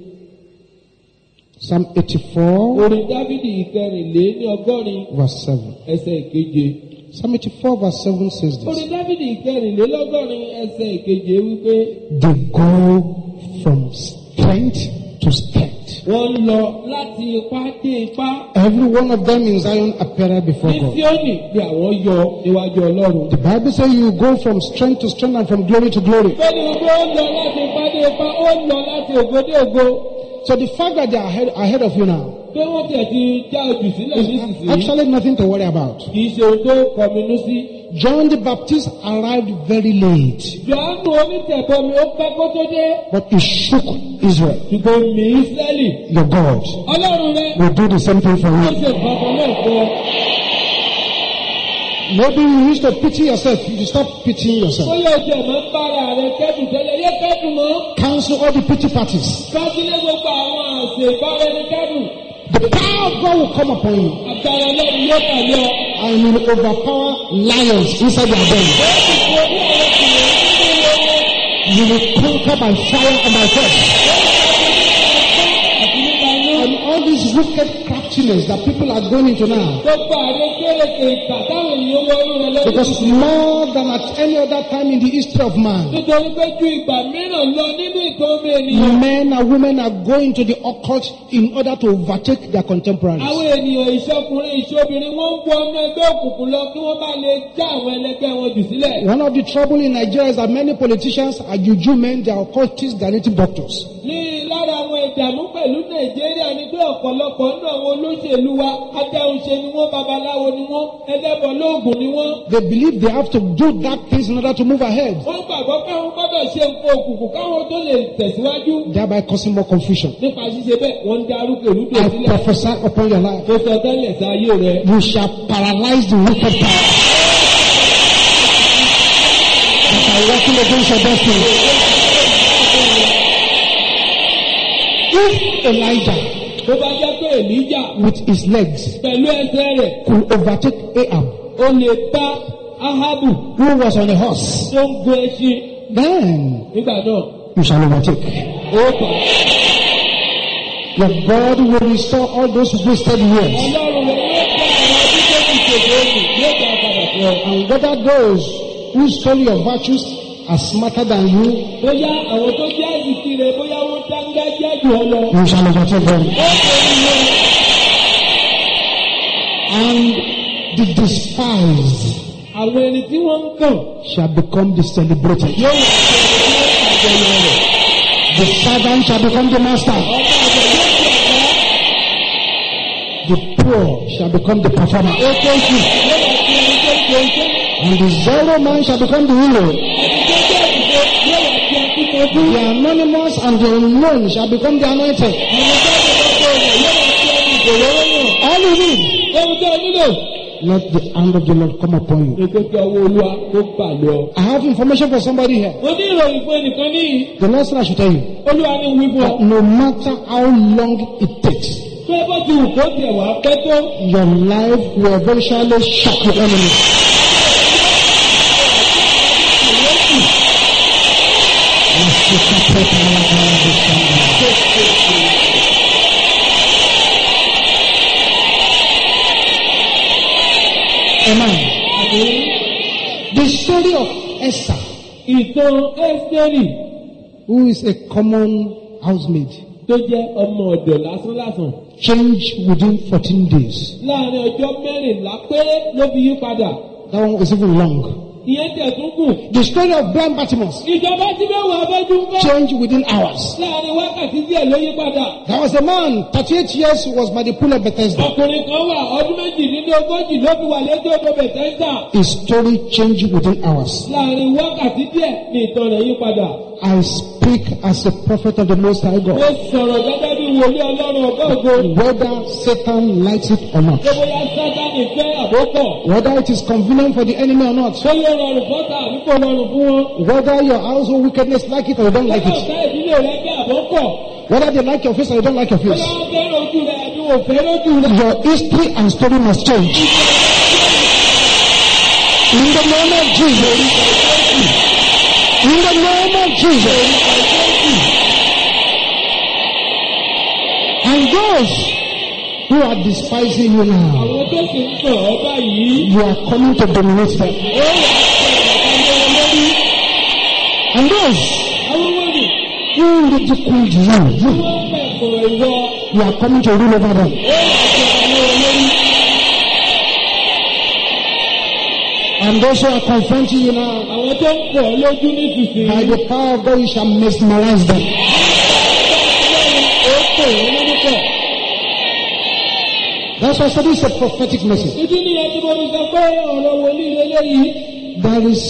Psalm eighty-four, orin Dáfídì ìkẹrìnléní ọgọ́rin verse seven. ẹsẹ̀ ìkeje. Psalm eighty-four, verse seven says orin this. Dáfídì ìkẹrìnlélọ́gọ́rin ẹsẹ̀ ìkeje wípé. They go from strength to strength. Wọ́n lọ láti ipá dé ipá. Every one of them in Zion appeared before Ní God. Síónì ni àwọn yọ níwájú Ọlọ́run. The Bible says you go from strength to strength and from glory to glory. Bẹ́ẹ̀ni gbogbo ó lọ láti ipá dé ipá, ó lọ láti ògo dé ògo. So the fact that they are ahead, ahead of you now Pé wọ́n tiẹ̀ ti já ojú sílẹ̀ is nísinsìnyí. actually nothing to worry about. Kì í ṣe ohun tó kọminú sí. John the Baptist arrived very late, Jòhánù onítẹ̀bọmi ó pẹ́ kó tó dé. but he shook Israel. Ṣùgbọ́n mi Ísírẹ́lì. Your God Ọlọ́run rẹ̀ will do the same thing for ó you. ṣe nǹkan náà fún ọ. Maybe you used to pity yourself. You stop pitying yourself. Bóyá ojú ẹ̀ máa ń bára rẹ̀ kẹ́dùn tẹ́lẹ̀ yé kẹ́dùn mọ́. Cancel all the pity parties. Kájílé gbogbo àwọn àṣẹ ìbára ẹni kẹ́dùn. The power of God will come upon you Àgbàrá Ọlọ́run yóò tàlé ọ. and you will overpower lions inside your belly. You will conquer by fire and by force. And all this wicked craftiness that people are going into now, Gbogbo àrẹ kéréje ìkà táwọn ènìyàn wọnú rẹ̀ lọ́dún. because more than at any other time in the history of man, Nítorí pé ju ìgbà mìíràn lọ nínú ìtàn ọmọ ènìyàn. men and women are going to the occult in order to overtake their contemporaries. Àwọn ènìyàn ìṣọkùnrin ìṣobìnrin wọ́n ń wọ ọmọ ẹgbẹ́ òkùnkùn lọ kí wọ́n bá lè já àwọn ẹlẹgbẹ́ wọn jù sílẹ̀. One of the trouble in Nigeria is that many politicians are juju men, they are occultists, they are native doctors. Ní lára àwọn ìdààmú pẹ̀lú Nàìjíríà ni pé ọ̀pọ̀lọpọ̀ nínú àwọn olóṣèlú wa adáhunṣe ni wọ́n, babaláwo ni wọ́n, ẹlẹ́bọ̀ lóògùn ni wọ́n. They believe they have to do that things in order to move ahead, Wọ́n gbàgbọ́ káwọn gbọ́dọ̀ ṣe nǹkan òkùnkùn káwọn tó lè tẹ̀síwájú. thereby causing more confusion. Nípa ṣíṣe bẹ́ẹ̀, wọ́n ń darúgbó olúdó I sílẹ̀. prophesy upon your life. Tó sọ tẹ́lẹ̀ sáyé rẹ̀. You shall paralyze the wicked power that are working against your destiny. If Elijah Tó bá jẹ́ pé Èlíjà with his legs pẹ̀lú ẹsẹ̀ rẹ̀ could overtake Ahab, ó lè bá Áhábù who was on a horse, tó ń gun ẹṣin then nígbà náà. you shall overtake. Ó kàn. Your God will restore all those wasted years. Ọlọ́run rẹ̀ yóò kọ́ àwọn ọdún tó ti ṣètò òkú yóò kọ́ padà fún ọ. And whether those who stole your virtues are smarter than you, Bóyá àwọn tó jẹ́ àjìkí rẹ̀ bóyá wọ́n dáńgájíá jù ọ lọ. you shall overtake them. Ó kọ́ ìwọ. And the despised Àwọn ẹni tí wọ́n ń kàn shall become the celebrated. yóò wà ní ọjọ́ àjọyọ̀ rẹ̀. The servant shall become the master. Ọba àjọ yóò ti ọ̀gá. The poor shall become the performer. Òtòṣì yóò wá di ẹni tó ń ṣe iṣẹ́. And the zero man shall become the hero. Ẹni tó jẹ́ ìṣe yóò wá di ẹni tó fojú. The anonymous and the unknown shall become the anointed. Ẹni tó ń gbogbo rẹ̀ yóò wá di ẹni ìṣòro yàn. All you need, Ohun tó nílò. let the hand of the Lord come upon you. Ètò kí ọwọ́ Olúwa tó bà lọ. I have information for somebody here. Mo ní ìròyìn fún ẹnìkan níyì. The Lord said I should tell you Olúwa ní wí fún ọ. that no matter how long it takes, Tó ẹ bá ti wù kó tiẹ̀ wá pẹ́ tó. your life will eventually shock your enemy. Amen. The story of Esther, Ìtàn Ẹ́sítérì who is a common housemaid, tó jẹ́ ọmọ ọ̀dọ̀ lásánlásán. changed within fourteen days. Láàárín ọjọ́ mẹ́rìnlá péré ló fi yí padà. That one was even long. Ìyẹn tẹ̀ tún kù. The story of blind Bartimaeus Ìjọba tí mẹ́wàá abẹ́jú ń bọ́. changed within hours. Láàárín wákàtí díẹ̀ ló yí padà. There was a man, thirty-eight years, who was by the pool of Bethesda. Ọkùnrin kan wà ọdún méjìlélógójì ló fi wà létí odò Bẹ̀tẹ́sà. His story changed within hours. Láàárín wákàtí díẹ̀ ni ìtàn rẹ̀ yí padà. I speak as a prophet of the Most High Ó God. sọ̀rọ̀ gẹ́gẹ́ bí wòlíì Ọlọ́run ọ̀gá ògo. Whether Satan likes it or not, Ṣé bóyá Sátánì fẹ́ àbókọ̀? whether it is convenient for the enemy or not, Ṣé yóò rọrùn fọ́tà àbí kò rọrùn fún wọn? whether your household wickedness like it or you don't like Ṣé it, ọ̀tá ìdílé rẹ̀ fẹ́ àbókọ̀? whether they like your face or you don't like your Bóyá face, wọ́n fẹ́ràn ojú rẹ̀ àbí wọ́n fẹ́ràn ojú rẹ̀. your history and story must change. In the name of Jesus. In the name of Jesus. And those who are despising you now, Àwọn tó sì ń sọ̀ ọ́ báyìí. you are coming to dominate them. Ó wà á ṣe ìgbàgbọ́ lórí. And those Àwọn wọ́n ní who ridiculed you, wọ́n you, mẹ̀kọ̀ ìwọ. you are coming to rule over them. Ó wà á ṣe ìgbàgbọ́ lórí. And those who are confronting you now, Àwọn tó ń pọ̀ lójú nísinsìnyí. by the power of God, you shall mesmerize them. Ó pè é lórúkọ. That's why I said it's a prophetic message. Ìdí nìyẹn tí mo fi sọ pé ọ̀rọ̀ wòlíì lélẹ́yìí. There is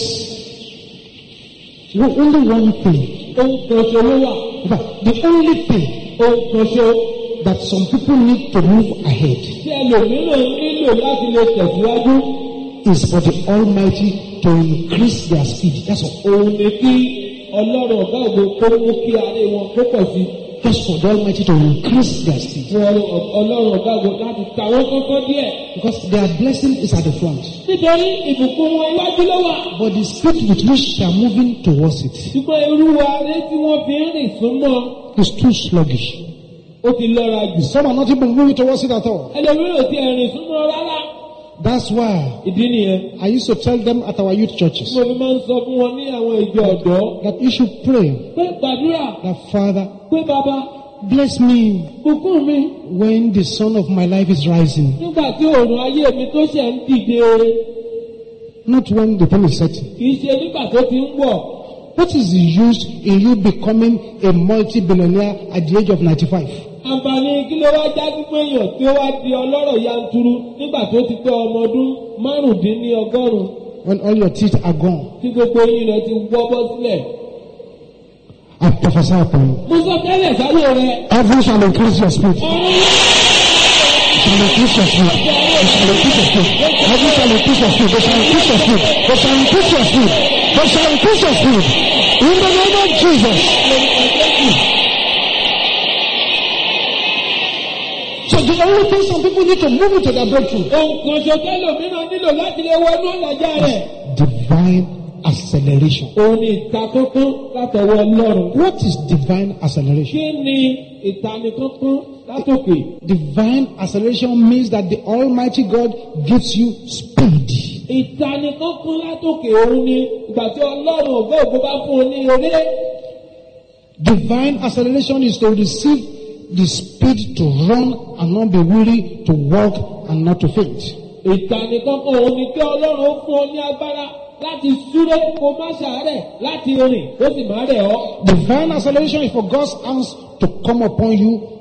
only one thing. Ohun kan ṣo ló wà. In fact, the only thing Ohun kan ṣo that some people need to move ahead tí ẹlòmíràn nílò láti lè tẹ̀síwájú. is for the Almighty to increase their speed. That's all. Òun ni kí Ọlọ́run ọ̀gá ògo kó mú kí aré wọn kó pọ̀ sí. Just for the Almighty to increase their speed. Fún Ọlọ́run ọ̀gá ògo láti ta wọ́n kọ́kọ́ díẹ̀. Because their blessing is at the front. Nítorí ìbùkún wọn iwájú ló wà. But the speed with which they are moving towards it Ṣùgbọ́n irú aré tí wọ́n fi ń rìn súnmọ́ is too sluggish. ó ti lọ́ra jù. Some are not even moving towards it at all. Ẹlòmíràn ti ẹ̀rìn súnmọ́ rárá. That's why Ìdí nìyẹn. I used to tell them at our youth churches Mo fi máa ń sọ fún wọn ní àwọn ìjọ ọ̀dọ́. that you should pray Pé gbàdúrà that, Father, pé bàbá bless me bùkún mi when the sun of my life is rising, nígbà tí òòrùn ayé mi tó ṣẹ̀ ń dìde. not when the thing is setting. Kì í ṣe nígbà tó ti ń wọ̀. What is the use in you becoming a multi-billionaire at the age of ninety-five? Àǹfààní kí ló wá já sí pé èèyàn tí ó wá di ọlọ́rọ̀ yanturu nígbà tó ti pé ọmọ ọdún márùndínlọ́gọ́rùn-ún When all your teeth are gone. tí gbogbo eyín rẹ̀ ti wọ́ bọ́ sílẹ̀. I prophesy upon you. Mo sọ tẹ́lẹ̀ sáyé rẹ̀. Heaven shall increase your speed. Ọ̀run yóò Shall increase your speed. They shall increase your speed. Heaven shall increase your speed. They shall increase your speed. They shall increase your speed. They shall increase your speed. In the name of Jesus. So the only thing some people need to move into their breakthrough. ohun kan ṣo tẹ́lòmíràn nílò láti lè wọnú ọ̀làjà rẹ̀. Divine acceleration. Òun ni ìtakókó látọwọ́ Ọlọ́run. What is divine acceleration? Kí ni ìtanikọ́kọ́ látòkè? Divine acceleration means that the Almighty God gives you speed. Ìtanikọ́kọ́ látòkè òun ni ìgbà tí Ọlọ́run ọ̀gá ògo bá fún un ní eré. Divine acceleration is to receive the speed to run and not be weary, to walk and not to faint. Ìtanikọ́kọ́ òun ni kí Ọlọ́run ó fún ọ ní agbára láti súré kó má ṣàárẹ̀, láti rìn ó sì má rẹ̀ ọ́. Divine acceleration is for God's hands to come upon you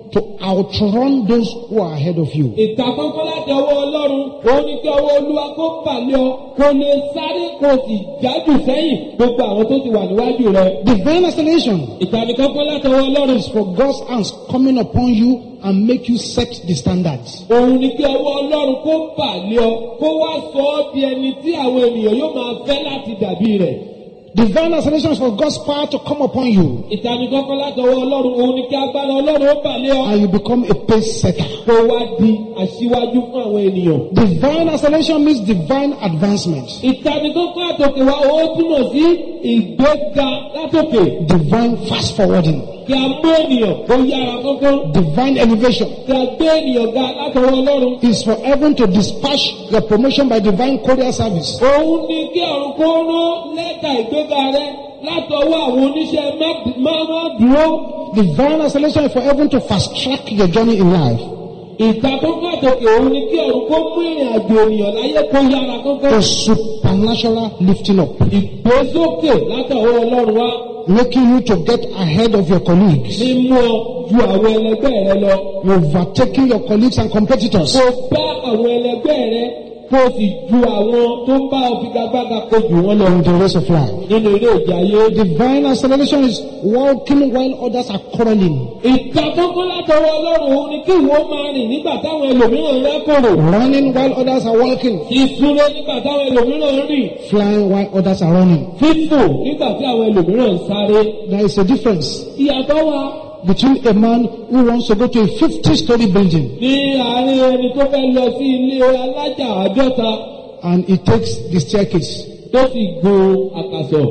to outrun those who are ahead of you. Ìtàkọ́kọ́ láti ọwọ́ Ọlọ́run, òun ni kí ọwọ́ Olúwa kó pàlẹ́ ọ, kó lè sáré kó sì jájú sẹ́yìn gbogbo àwọn tó ti wà níwájú rẹ. Divine acceleration Ìtàkọ́kọ́ láti ọwọ́ Ọlọ́run. is for God's hands coming upon you and make you set the standards. Òun ni kí ọwọ́ Ọlọ́run kó pàlẹ́ ọ, kó wá sọ ọ́ di ẹni tí àwọn ènìyàn yóò máa fẹ́ láti dàbí rẹ̀. Divine acceleration is for God's power to come upon you. Ìtàkọ́kọ́ láti ọwọ́ Ọlọ́run, òun ni kí agbára Ọlọ́run ó pàlẹ́ ọ. And you become a pace setter. Kó wá di aṣíwájú fún àwọn ènìyàn. Divine acceleration means divine advancement. Ìtàkọ́kọ́ àtòkè wa ó túmọ̀ sí ìgbéga látòkè. Divine fast forwarding. Kí a mú ènìyàn kó yára kọ́kọ́. Divine elevation Kí a gbé ènìyàn ga látọwọ́ Ọlọ́run. is for heaven to dispatch your promotion by divine courier service. Òun ni kí ọ̀run kó rán lẹ́tà ìgbéga rẹ látọwọ́ àwọn oníṣẹ́ mẹ́mọ́dúró. Divine acceleration is for heaven to fast track your journey in life. Ìtàkọ́kọ́ àtòkè òun ni kí ọ̀run kó mú ìrìn àjò ènìyàn láyé kó yára kọ́kọ́. A supernatural lifting up, Ìgbésókè látọwọ́ Ọlọ́run wá. making you to get ahead of your colleagues. Mímú ọ ju àwọn ẹlẹgbẹ́ rẹ lọ. You're overtaking your colleagues and competitors. Kó bá àwọn ẹlẹgbẹ́ rẹ kó sì ju àwọn tó ń bá ọ figagbága kó jù wọ́n lọ. In the race of life. Nínú eré ìje ayé. Divine acceleration is walking while others are quarreling. Ìtàkọ́kọ́ látọwọ́ Ọlọ́run òun ni kí ìwọ máa rìn nígbà táwọn ẹlòmíràn rẹ́kọ̀rọ̀. Running while others are walking. Ìsúré nígbà táwọn ẹlòmíràn rìn. Flying while others are running. Fífò nígbà tí àwọn ẹlòmíràn ń sáré. There is a difference Ìyàtọ̀ wà between a man who wants to go to a fifty-story building ní àárín ẹni tó fẹ́ lọ sí ilé alájà àádọ́ta and he takes the staircase. tó sì gun àkàsọ̀.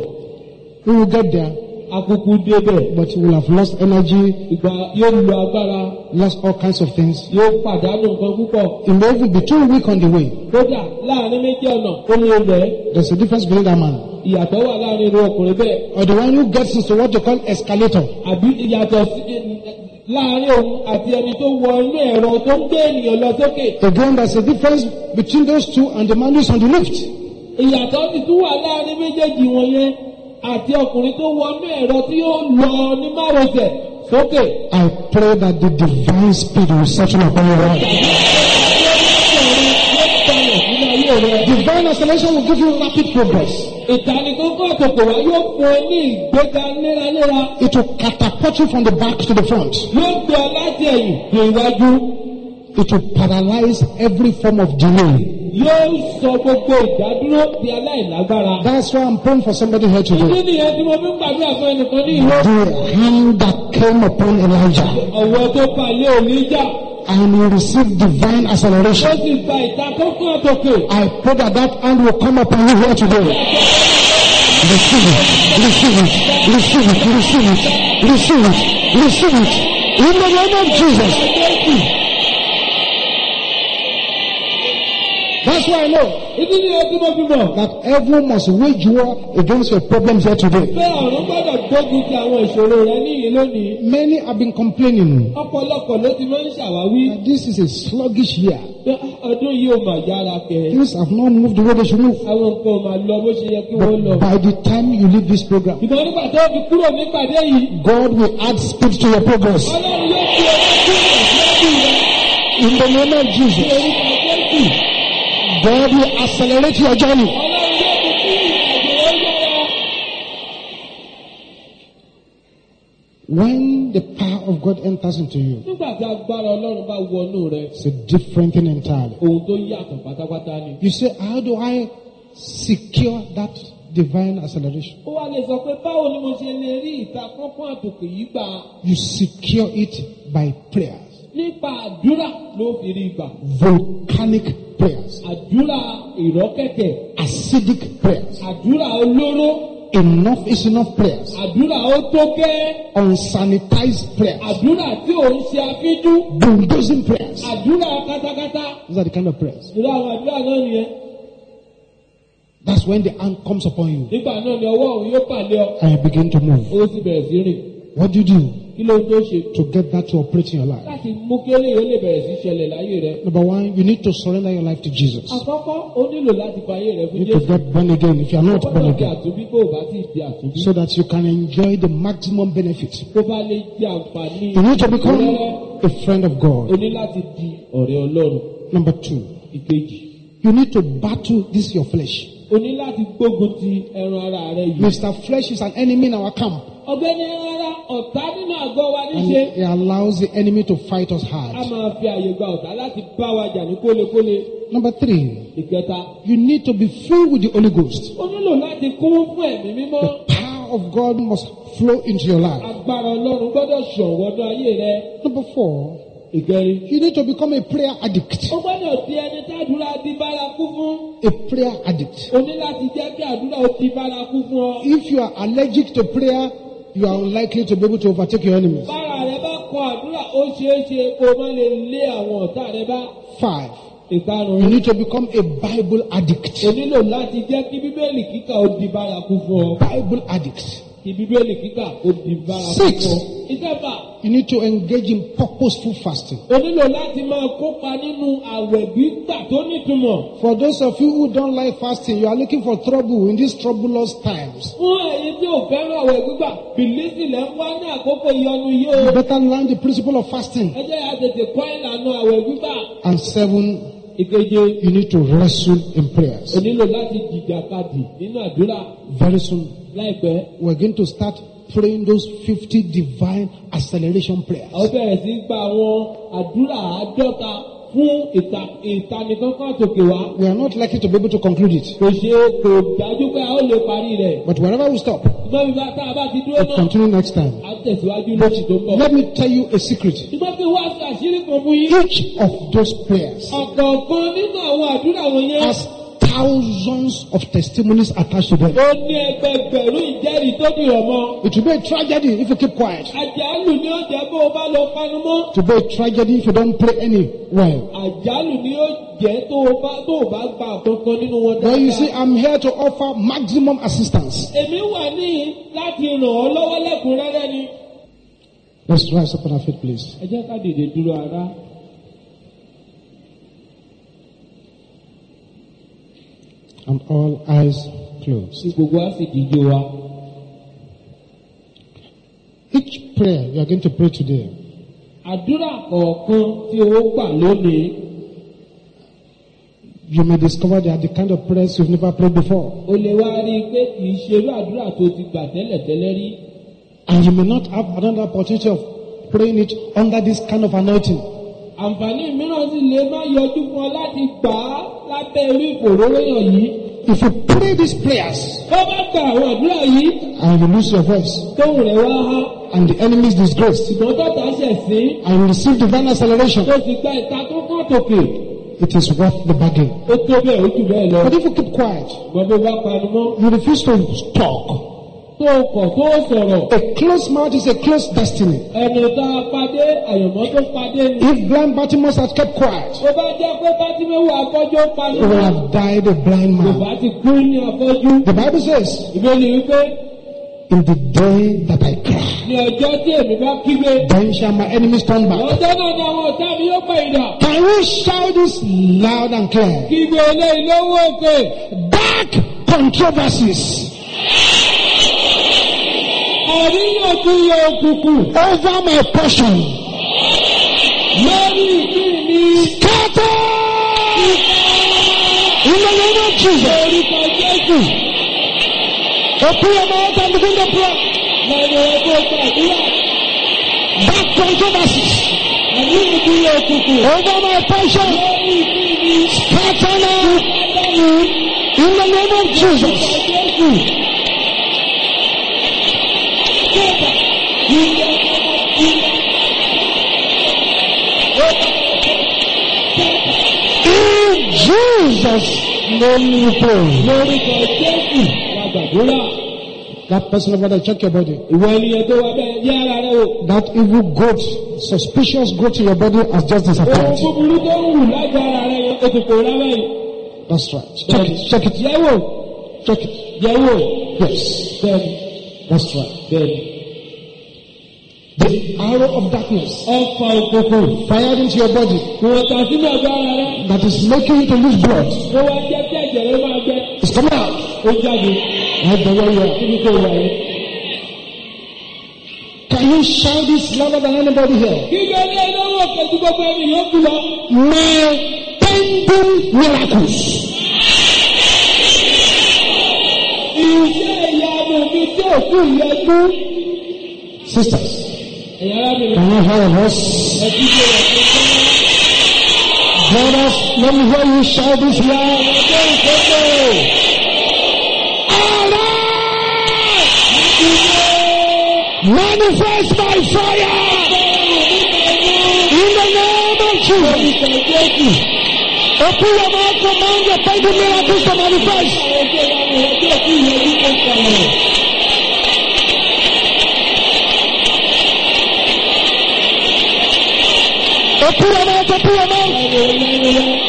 He will get there, Akúkú débẹ̀. but he will have lost energy, Ìgbà yóò lo agbára. lost all kinds of things. Yóò pàdánù nǹkan púpọ̀. He may even be too weak on the way. Kódà láàrin méjì ọ̀nà ó lè rẹ̀. There's a difference between that man Ìyàtọ̀ wà láàrin irú ọkùnrin bẹ́ẹ̀. or the one who gets into what they call escalator. Àbí ìyàtọ̀ sí láàrin òun àti ẹni tó wọ inú ẹ̀rọ tó ń gbé ènìyàn lọ sókè. Again, there's a difference between those two and the man who's on the lift. Ìyàtọ̀ sì tún wà láàrin méjèèjì wọ̀nyẹn àti ọkùnrin tó wọ inú ẹ̀rọ tí yóò lọ ní márosẹ̀ sókè. I pray that the divine speed will settle upon your life. Divine acceleration will give you rapid progress. Ìtàníkókó àtòkò wa yóò fún ẹ ní ìgbéga léraléra. It will catapult you from the back to the front. Yóò gbé ọ láti ẹ̀yìn dé iwájú. It will paralyze every form of delay. Yóò sọ gbogbo ìdádúró di aláìlágbára. That's why I'm praying for somebody here Ìdí today. nìyẹn tí mo fi ń gbàdúrà fún ẹnìkan ní ìlú. The hand that came upon Elijah Ọ̀wọ́ tó palẹ̀ Èlíjà. and he received divine Ó acceleration. sì gba ìtàkókò àtòkè. I pray that that hand will come upon you here today. Receive it, receive it, receive it, receive it, receive it, receive it. In the name of Jesus. That's why I know Ìdí nìyẹn tí mo fi mọ̀. that everyone must wage war against your problems here today. Pé ọ̀run gbọ́dọ̀ gbógun ti àwọn ìṣòro rẹ níyì lónìí. Many have been complaining Ọ̀pọ̀lọpọ̀ ló ti máa ń ṣàwáwí. that this is a sluggish year. Pé ọdún yìí ò mà yára kẹ̀. Things have not moved the way they should move. Àwọn nǹkan ò mà lọ bó ṣe yẹ kí wọ́n lọ. But by the time you leave this program, Ìgbọ́n nígbà tó fi kúrò nípàdé yìí. God will add speed to your progress. Ọlọ́run yóò fi ọdún kúrò síwájú rẹ. In the name of Ní Jesus, orúkọ Jésù. God will accelerate your journey. Ọlọ́run yóò fi kí ìrìnàjò rẹ yára. When the power of God enters into you, Nígbà tí agbára Ọlọ́run bá wọnú rẹ, it's a different thing entirely. ohun tó yàtọ̀ pátápátá ni. You say, how do I secure that divine acceleration? Ó wá lè sọ pé báwo ni mo ṣe lè rí ìtakọ́kọ́ àtòkè yìí gbà? You secure it by prayers, Nípa àdúrà ló fi rí gbà. volcanic prayers, Àdúrà ìrọ́kẹ̀kẹ̀, acidic prayers. àdúrà olóró, Enough is enough prayers. àdúrà ó tó gẹ́, Unsanitized prayers. àdúrà tí ò ń ṣe afíjú, Bulldozing prayers. àdúrà pátápátá. These are the kind of prayers. Irú àwọn àdúrà náà nìyẹn. That's when the hand comes upon you Nígbà náà ni ọwọ́ òun yóò pàlẹ́ ọ. and you begin to move. Ó sì bẹ̀rẹ̀ sí rìn. What do you do Kí ló ń tó ṣe? to get that to operate in your life? Láti mú kí eléyìí ó lè bẹ̀rẹ̀ sí ṣẹlẹ̀ láyé rẹ. Number one, you need to surrender your life to Jesus. Àkọ́kọ́, ó nílò láti fa ayé rẹ fún You need to Jésù. get born again if you are not born Gbọ́dọ̀ di again, àtúnbí kó o bá sì di àtúnbí. so that you can enjoy the maximum benefit. Kó bá lè jẹ àǹfààní You need to become ìrẹ́rẹ́. a friend of O God. ní láti di ọ̀rẹ́ Ọlọ́run. Number two, Ìkejì. you need to battle this your flesh. O ní láti gbógun ti ẹran ara rẹ yìí. Mister Flesh is an enemy in our camp. Ọ̀gbẹ́ni ẹran ara ọ̀tá nínú àgọ́ wa And níṣe. he allows the enemy to fight us A hard. máa fi àyè gba ọ̀tá láti bá wa jà ní kólekóle. Number three, Ìkẹta. you need to be filled with the Holy Ghost. O nílò láti kún fún ẹ̀mí mímọ́. The power of God must flow into your life. Agbára Ọlọ́run gbọ́dọ̀ ṣàn wọnú ayé rẹ. Number four, Ìkẹrin. you need to become a prayer addict. O gbọ́dọ̀ di ẹni tádùúrà di bárakú fún. A prayer addict. O ní láti jẹ́ kí àdúrà ó di bárakú fún ọ. If you are allergic to prayer, you are unlikely to be able to overtake your enemies. Bára rẹ bá kọ àdúrà ó ṣeé ṣe kó o má lè lé àwọn ọ̀tá rẹ bá. Five, Ìkarùn-ún. you need to become a Bible addict. O nílò láti jẹ́ kí Bíbélì kíkà ó di bárakú fún ọ. Bible addict. Kí Bíbélì kíkà ó di bárakú Six. fún ọ. Ìkẹfà. You need to engage in purposeful fasting. O nílò láti máa kópa nínú àwẹ̀ gbígbà tó nítumọ̀. For those of you who don't like fasting, you are looking for trouble in these troublous times. Fún ẹ̀yin tí ò fẹ́ràn àwẹ̀ gbígbà, bìlísì lẹ́ ń wá ní àkókò ìyọnu yìí o. You better learn the principle of fasting. Ẹ jẹ́ ya tètè kọ́ ìlànà àwẹ̀ gbígbà. And seven, Ìkeje. you need to wrestle in O prayers. nílò láti jìjàkadì nínú àdúrà. Very soon, Láìpẹ́, we're going to start praying those fifty divine acceleration prayers. a ó bẹ̀rẹ̀ sí gba àwọn àdúrà àádọ́ta fún ìta ìtanikankan àtòkè wá. We are not likely to be able to conclude it. Kò ṣe kò dájú pé a ó lè parí rẹ̀. But wherever we stop, Ṣùgbọ́n bí bá tá a bá ti dúró we'll náà, continue next time. a tẹ̀síwájú lóṣù tó ń bọ̀. Let me tell you a secret. Ṣùgbọ́n kí wá sí àṣírí kan fún yín. Each of those prayers Ọ̀kọ̀ọ̀kan nínú àwọn àdúrà wọ̀nyẹn. has thousands of testimonies attached to them. Ó ní ẹgbẹgbẹ̀rún ìjẹ́rìí tó dìrọ̀ mọ́. It will be a tragedy if you keep quiet. Àjálù ni ó jẹ́ bó o bá lọ panu mọ́. It will be a tragedy if you don't pray any well. Àjálù ni ó jẹ́ tó o bá tó o bá gba kankan nínú wọn But you see, dáadáa. I'm here to offer maximum assistance. Èmi wà níyìn láti ràn ọ́ lọ́wọ́ lẹ́kùnrẹ́rẹ́ ni. Let's rise up on our feet, please. Ẹ jẹ́ ká dìde dúró ará. And all eyes closed. Tí gbogbo á sì díje wa. Each prayer you are going to pray today, Àdúrà kọ̀ọ̀kan tí o gbà lónìí. you may discover they are the kind of prayers you've never prayed before. O lè wá rí i pé kì í ṣe irú àdúrà tó ti gbà tẹ́lẹ̀tẹ́lẹ̀ rí. And you may not have another opportunity of praying it under this kind of anointing. Àǹfààní mìíràn sì lè má yọjú fún ọ láti gbà á lábẹ́ irú ìfòróróyàn yìí. If you pray these prayers Tó bá gba àwọn àdúrà yìí, and you lose your voice tóhùn rẹ̀ wá há. and the enemy is disgraced Ṣùgbọ́n tọ́ta ṣẹ̀ sí, and you receive divine acceleration, tó sì gba ìta tó kàn tòkè. it is worth the bargain. Ó tó bẹ́ẹ̀ ó jù bẹ́ẹ̀ lọ. But if you keep quiet, Ṣùgbọ́n bó bá panu mọ́, you refuse to talk. tó o kọ̀ tó o sọ̀rọ̀. A closed mouth is a closed destiny. Ẹnu tá a padé, àyànmọ́ tó padé ni. If blind Bartimaeus had kept quiet, Ó bá jẹ́ pé Bátíméwù afọ́jú panu he would mọ́. have died a blind Kò man. bá ti kú ní afọ́jú. The Bible says, Ìbéèrè wípé in the day that I cry, ní ọjọ́ tí èmi bá kígbe. then shall my enemies turn back. Ọjọ́ náà ni àwọn ọ̀tá mi yóò pẹ̀ ìdà. Can we shout this loud and clear? Kígbe eléyìí lówó òkè. Dark controversies Àríyànjiyàn òkùnkùn over my portion, lórí ìpín mi. scatter in the name of Jesus. Orúkọ Jésù. Open your mouth and begin to pray. Lẹ́nu ẹgbẹ́ gbàdúrà. Dark controversies Àríyànjiyàn òkùnkùn over my portion, lórí ìpín mi. scatter now in the name of Jesus. Jésù. Kẹ́ẹ̀bà. Ìyá ìyá. In Jesus' name we pray. Lórúkọ Jésù. Gbàdúrà. That person over there, check your body. Ìwọ ènìyàn tó wà bẹ́ẹ̀ yẹ ara rẹ o. That evil goat, suspicious goat in your body has just Ohun disappeared. búburú tó ń wù lágbo ara rẹ yẹn o ti pòórá bẹ́ẹ̀. That's right. Check it, check it, Yẹ̀wò. check it. Yẹ̀wò. Yes, Bẹ́ẹ̀ni. that's right. Bẹ́ẹ̀ni. The arrow of darkness Ọfà òkùnkùn. fired into your body Ìwọ̀n tà sínú ọ̀gá ara rẹ. that is making you to lose blood Ó wá jẹ́ kí ẹ̀jẹ̀ rẹ máa gbẹ. is coming out. Ó jáde. Right there where you are. Níbi tó wà yẹn. Can you shout this louder than anybody here? Kíkẹ́ ní ẹlọ́wọ́ kẹ̀jú gbogbo ẹni yóò kú lọ. My pending miracles. Iṣẹ́ ìyanu mi tí ò kú ìyẹjú. Sisters, Ẹ̀yà arábìnrin. can you hear us? Ẹ̀jú ṣe rẹ̀ fún sọ́nà. Brothers, let me hear you shout this loud. Ọjọ́ ìkókó. Manifest by fire in the name of Jesus. Open your mouth, command your pending miracles to manifest. Open your mouth, open your mouth.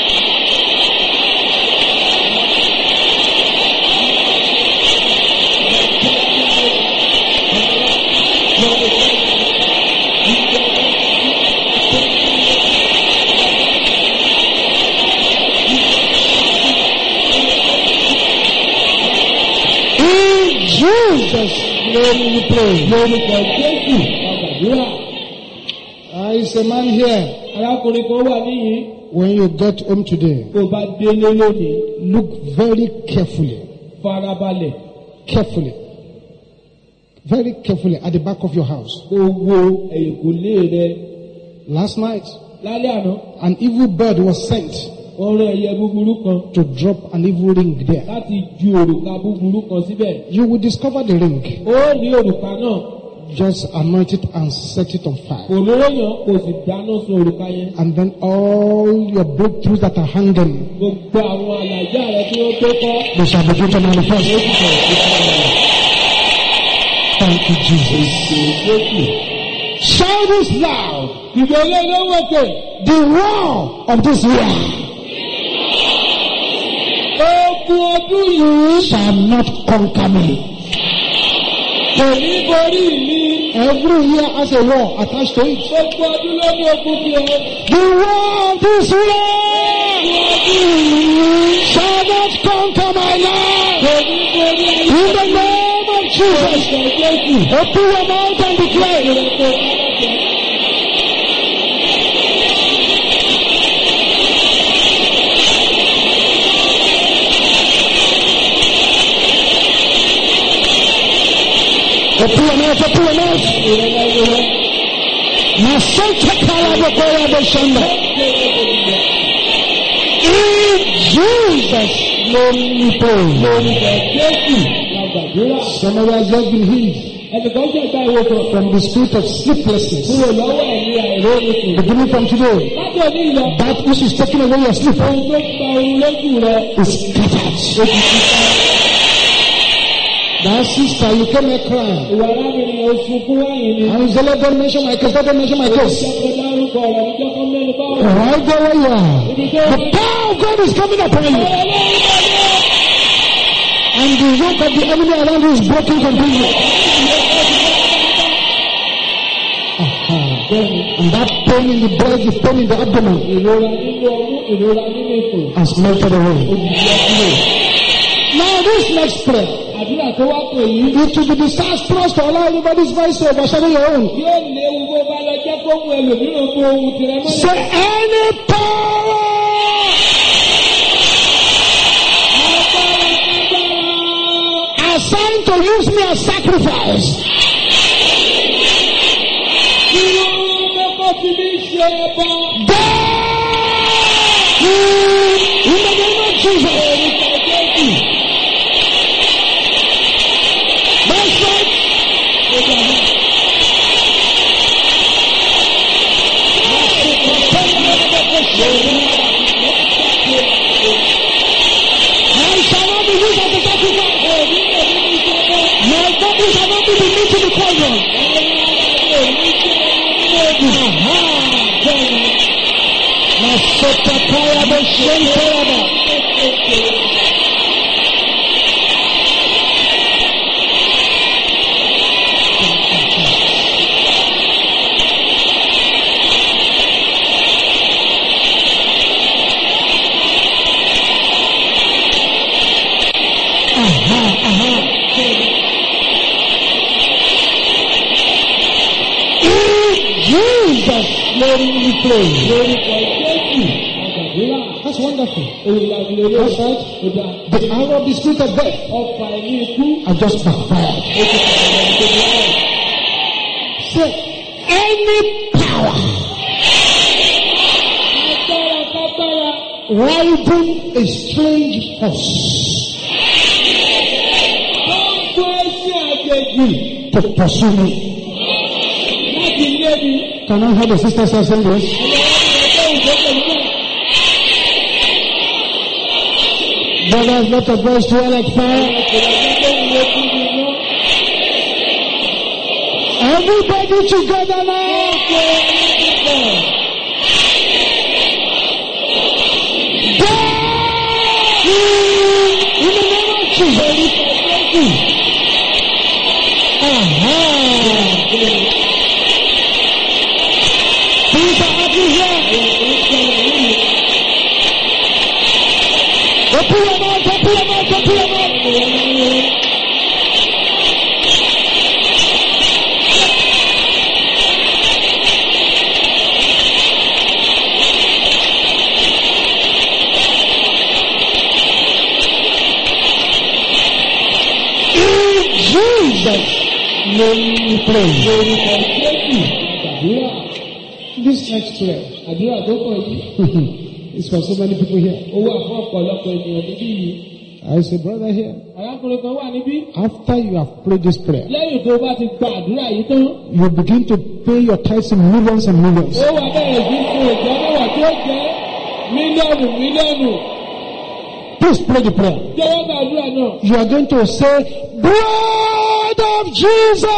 Jesus, glory we pray. Glory to God. There is a man here. Arákùnrin kan wà níyìí. When you get home today, Tó bá délé lónìí. look very carefully. Farabalẹ̀. Carefully. Very carefully at the back of your house. Kó wo ẹ̀yìnkùlé rẹ. Last night, Lálẹ́ àná. an evil bird was sent Wọ́n rán ẹyẹ búburú kan. to drop an evil ring there. Láti ju òrùka búburú kan síbẹ̀. You will discover the ring. Ó ní òrùka náà. Just anoint it and set it on fire. Kò lóró yàn kò sì dáná sun òrùka yẹn. And then all your breakthroughs that are hanging, Gbogbo àwọn àlàjá rẹ tí wọ́n tó kọ́. they shall begin to manifest. Thank you, Jesus. Shout this loud. Ìgbòho lówó pé. The war of this year Ogun ọdún yìí. shall not conquer me. Kò ní borí mi. Every year has a war attached to it. Gbogbo ọdún ló ní ogun fi ọ. The war of this year shall not conquer my life. Kò ní borí ayé. In the name of Jesus, open your mouth and declare. Open your mouth, open your mouth. Masanta Kalabokoya Beshanda. In Jesus' name we pray. Somebody has just been healed from the spirit of sleeplessness. Beginning from today, that which is taking away your sleep is scattered. That sister, you came here crying. And you say, let them mention my case, let them mention my case. Right there where you are. The power of God is coming upon you. And the yoke of the enemy around you is broken completely. Uh-huh. And that pain in the breast, the pain in the abdomen has melted away. Now this next prayer, it will be disastrous to allow everybody's voice to overshadow your own. Say any power assigned to use me as sacrifice, in the name of Jesus. Jesus' name we pray. Lórúkọ Jésù àgbàdúrà. That's wonderful. Olùlànà That's right. ọjà. The arrow of the spirit of death Ọfà ẹ̀mí ikú. are just backfired. Ó ti pàdé ẹni tó ní láì. Say, any power Agbára kágbára. riding a strange horse Ó ń gbé sí àjèjì to pursue me. láti ilé mi. Can I hear the sisters say this? Àwọn ọmọ ẹgbẹ́ ìgbésẹ̀ nígbà. Brothers, let the voice to like fire. Everybody together now. In the name of Jesus. Aha. Things are happening here. Open your mouth, open your mouth, open your mouth. Jesus' name we pray. This next prayer Àdúrà tó kọ̀ yìí. is for so many people here. Ó wà fún ọ̀pọ̀lọpọ̀ ènìyàn níbí yìí. I say, brother here, Arákùnrin kan wà níbí. after you have prayed this prayer, Lẹ́yìn tó bá ti gba àdúrà yìí tán. you begin to pay your tithes in millions and millions. Ó wà bẹ̀rẹ̀ sí fún ìjọ mẹ́wàá tí ó jẹ́ mílíọ̀nù mílíọ̀nù. Please pray the prayer. Jẹ́wọ́ gbàdúrà náà. You are going to say, blood of Jesus!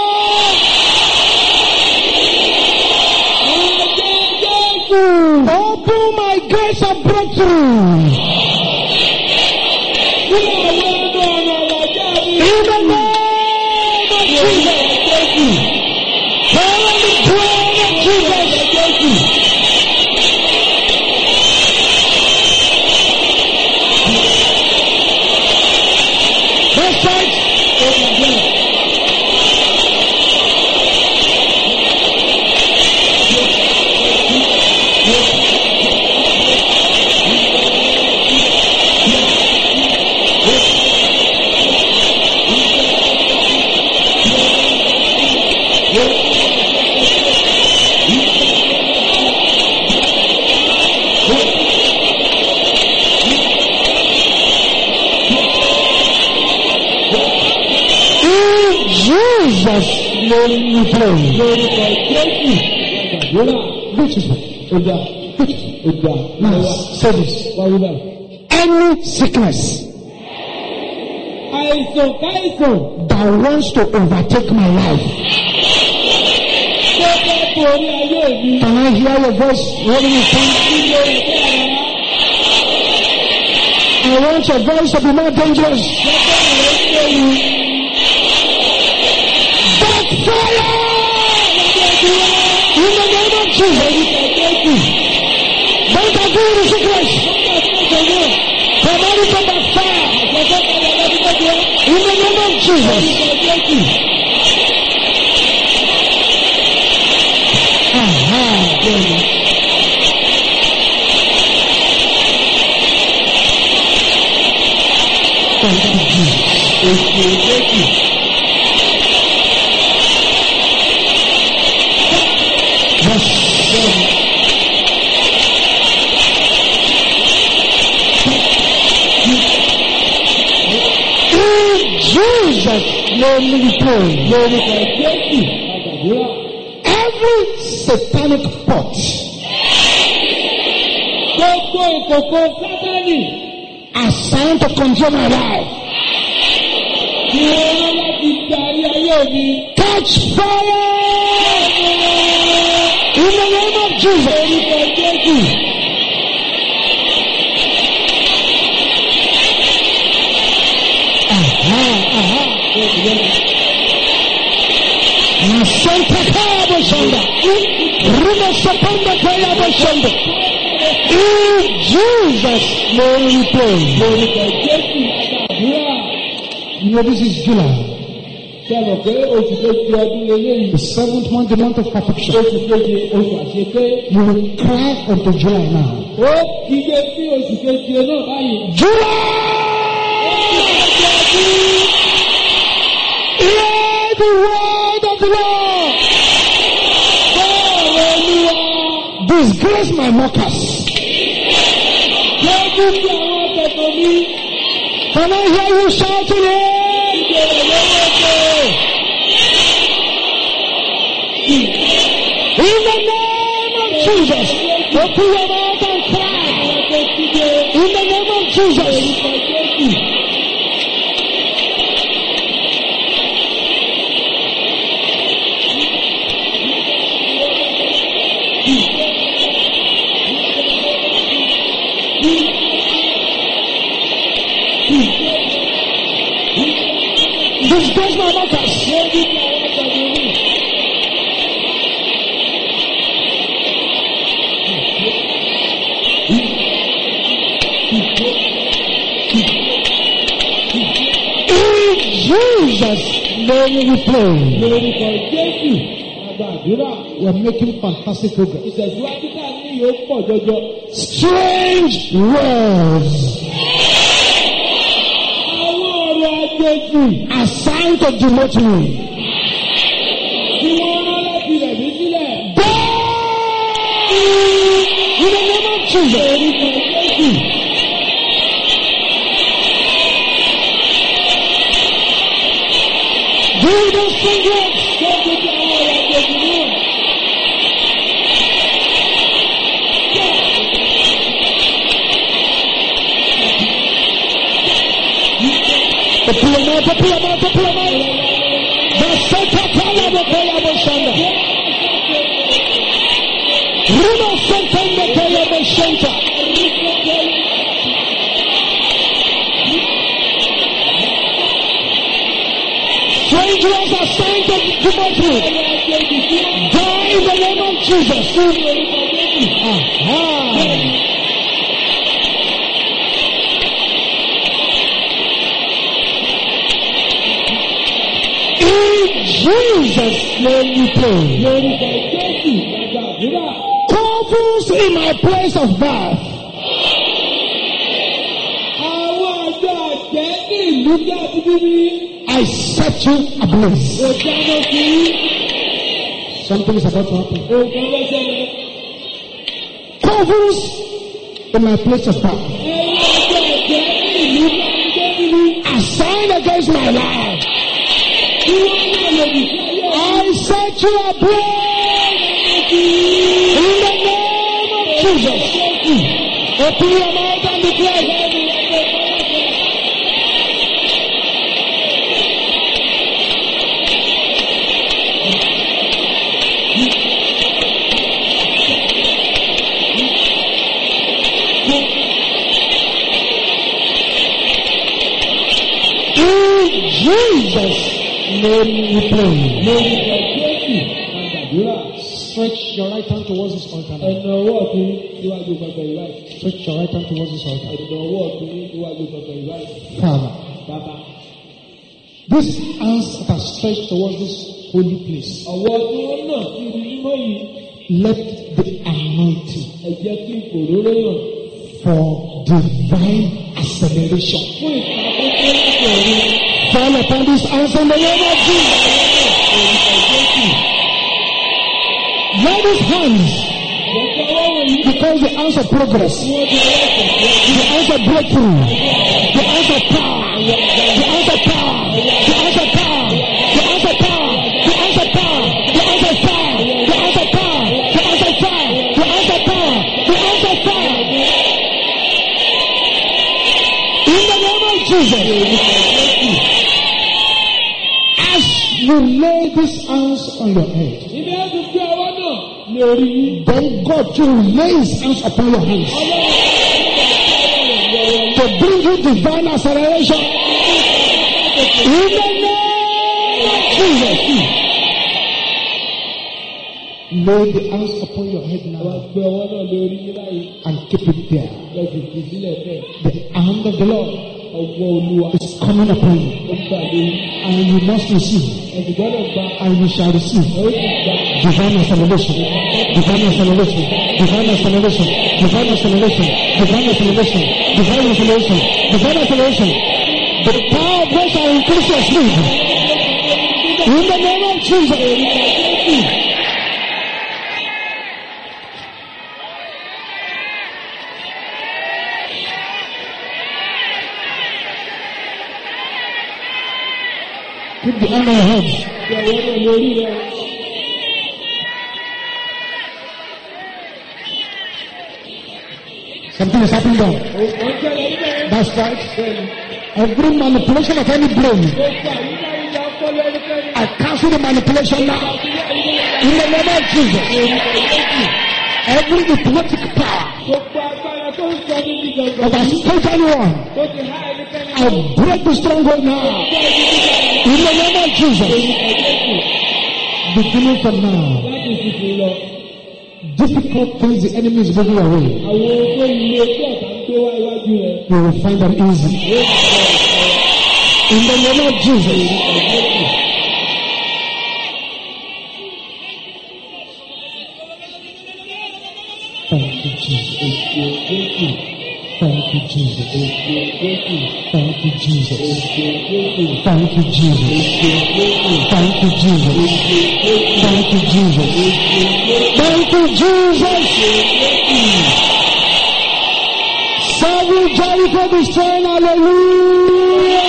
Open my gates of breakthrough. In the name of Jesus. Power the blood of Jesus. That's right. Jesus' name we pray. Beautiful. Beautiful. Now, say this. Any sickness Àìsàn káìsàn that wants to overtake my life, tó fẹ́ borí ayé mi. can I hear your voice? What do you think? Ilé ìfẹ́ ara. I want your voice to be more dangerous. Lọ́jọ́ ìwé ń lé mi. Backfire! In the name of Jesus. Don't agree with sickness. Command it to backfire. In the name of Jesus. Aha. Thank you, Jesus. Jesus' name we pray. Every satanic pot Gbogbo ìkòkò Sátánì assigned to control my life, ni wọ́n rán láti darí ayé mi. catch fire in the name of Jesus. Aha, aha. Nasanta kaya shanda. Rima sapanda kaya shanda. In Jesus' name we pray. You know, this is July. Ṣé ẹ mọ̀ pé oṣù kejì ọdún lélẹ́yìí? The seventh month, the month of perfection. Oṣù kejì oṣù àṣepé. You will cry unto July now. Ó kígbe sí oṣù kejì náà báyìí. July! Hear the word of the Lord. Bọ́ọ̀rọ̀ Olúwa. Disgrace my mockers. Lọ́dún tí àwọn akẹ́kọ̀ọ́ mi. Can I hear you shouting it? Ìbéèrè lọ́wọ́ pé. In the name of Jesus, open your mouth and cry. In the name of Jesus. Disgrace my mockers. Jesus' name we pray. Lórúkọ Jésù, àgbà àdúrà. We are making fantastic progress. Ìtẹ̀síwájú náà ní yóò pọ̀ jọjọ. Strange words Àwọn ọ̀rọ̀ àjèjì assigned to demote me. tí wọ́n rán láti rẹ̀ mí sílẹ̀. Die in the name of Jesus. Lórúkọ Jésù. Do those strange words. Gbogbo tí àwọn ọ̀rọ̀ àjèjì náà. Open your mouth, open your mouth, open your mouth. The Santa Kala Bokoya Boshanda. Rima Santa Bokoya Boshanda. Strange words are signed to demote me. Die in the name of Jesus. Aha. In Jesus' name we pray. Lórúkọ Jésù, àgbà àdúrà. Couples in my place of birth. Àwọn àjọ àjẹ́ ní ìlú tí a ti bí mi. I set you ablaze. Kò jábọ́ sí i. Something is about to happen. Ògùn ló ṣẹlẹ̀. Couples in my place of birth. Ẹ̀yin àjọ àjẹ́ ní ìlú tí a ti bí mi. Assigned against my life. Tí wọ́n náà lòdì sí ayé mi. I set you ablaze. In the name of Jesus. Open your mouth and declare. In Jesus' name we pray. Lórúkọ Jésù, àgbà àdúrà. Stretch your right hand towards this altar. now. Ẹ̀nà ọwọ́ ọ̀tún síwájú pẹpẹ ìwáyé. Stretch your right hand towards this altar. Ẹ̀nà ọwọ́ ọ̀tún síwájú pẹpẹ ìwáyé. Father, Bàbá. these hands that are stretched towards this holy place, Ọwọ́ tí wọ́n náà sí ibi mímọ́ yìí. let the anointing Ẹ jẹ́ kí ìfòróró yàn. for divine acceleration Fún ìṣàkóso ìṣòro. fall upon these hands in the name of Jesus. Let these hands Ìjọba ọwọ́ wọ̀nyí. become the hands of progress, Wọ́n ti ẹlẹ́sẹ̀. the hands of breakthrough, the hands of power, the hands of power, the hands of power, the hands of power, the hands of power, the hands of power, the hands of power, the hands of power, the hands of power, the hands of power. In the name of Jesus. As you lay these hands on your head, Ibi ẹ̀ ti fi ọwọ́ náà lórí yín. then God will lay his hands upon your hands to bring you divine acceleration. In the name of Jesus. Lay the hands upon your head Wọ́n now gbé ọwọ́ náà lórí yín báyìí. and keep it there. Ẹ sì fi sílẹ̀ bẹ́ẹ̀. The hand of the Lord ọwọ́ Olúwa. is coming upon you. Ó gbàdé. And you must receive. Ẹ̀sìn gbọ́dọ̀ gba. And you shall receive. Ó sì gba. Divine acceleration. Divine acceleration. Divine acceleration. Divine acceleration. Divine acceleration. Divine acceleration. Divine acceleration. The power of God shall increase your speed. In the name of Jesus. Put the hand on your head. Something is happening there. That's right. Every manipulation of any brain, I cancel the manipulation now. In the name of Jesus. Every hypnotic power that has taken one, I break the stronghold now. In the name of Jesus. Beginning from now, difficult things the enemy is moving away, you will find them easy. In the name of Jesus. Thank you, Jesus. Thank you, Jesus. Thank you, Jesus. Thank you, Jesus. Thank you, Jesus. Thank you, Jesus. Thank you, Jesus. Seven Jericho destroyed. Hallelujah.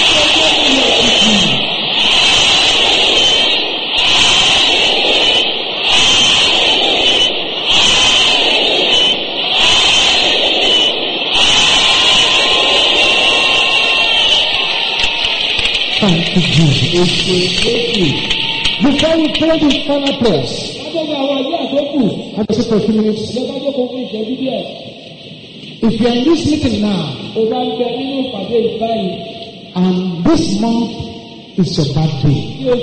Thank you, Jesus. Before we pray this final prayers, I just for a few minutes. If you are in this meeting now, and this month is your birthday,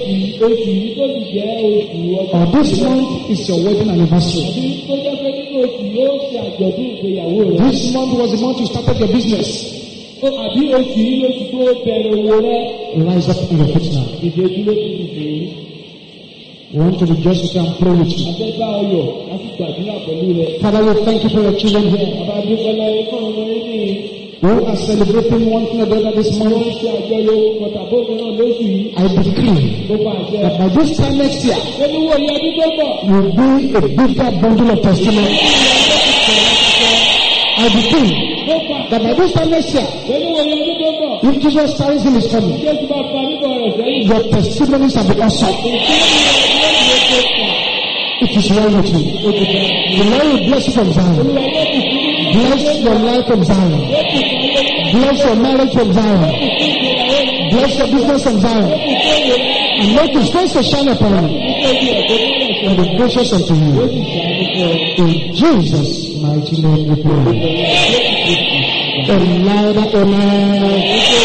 or this month is your wedding anniversary, this month was the month you started your business. Àbí oṣù yìí ló ti tó bẹ̀rẹ̀ owó rẹ̀. Rise up on your feet now. Ìdèdúró ti di dèé. We want to rejoice with you and pray with you. Àjẹbá ọyọ̀ láti gbàdúrà pẹ̀lú rẹ̀. Father, we thank you for your children here. Bàbá Adúgbòlá ikọ̀ ọmọ yìí ni. Who are celebrating one thing or the other this Wọ́n month. ń ṣe àjọyọ̀ pọ̀tàbóògì náà lóṣù yìí. I decree Ó bá àṣẹ. that by this time next year, Olúwo yẹ ọdún tó bọ̀. you will be a bigger bundle of testimony. I decree that by this time next year, Olúwo yẹ ọdún tó bọ̀. if Jesus Christ is coming, Jésù bá pa nígbà rẹ̀ sẹ́yìn. your testimonies have been awesome. It is well with you. The Lord will bless you from Zion. Bless your life from Zion. Bless your marriage from Zion. Bless your business from Zion. And make His face to shine upon you. And be gracious unto you. In Jesus' mighty name we pray. And louder, amen.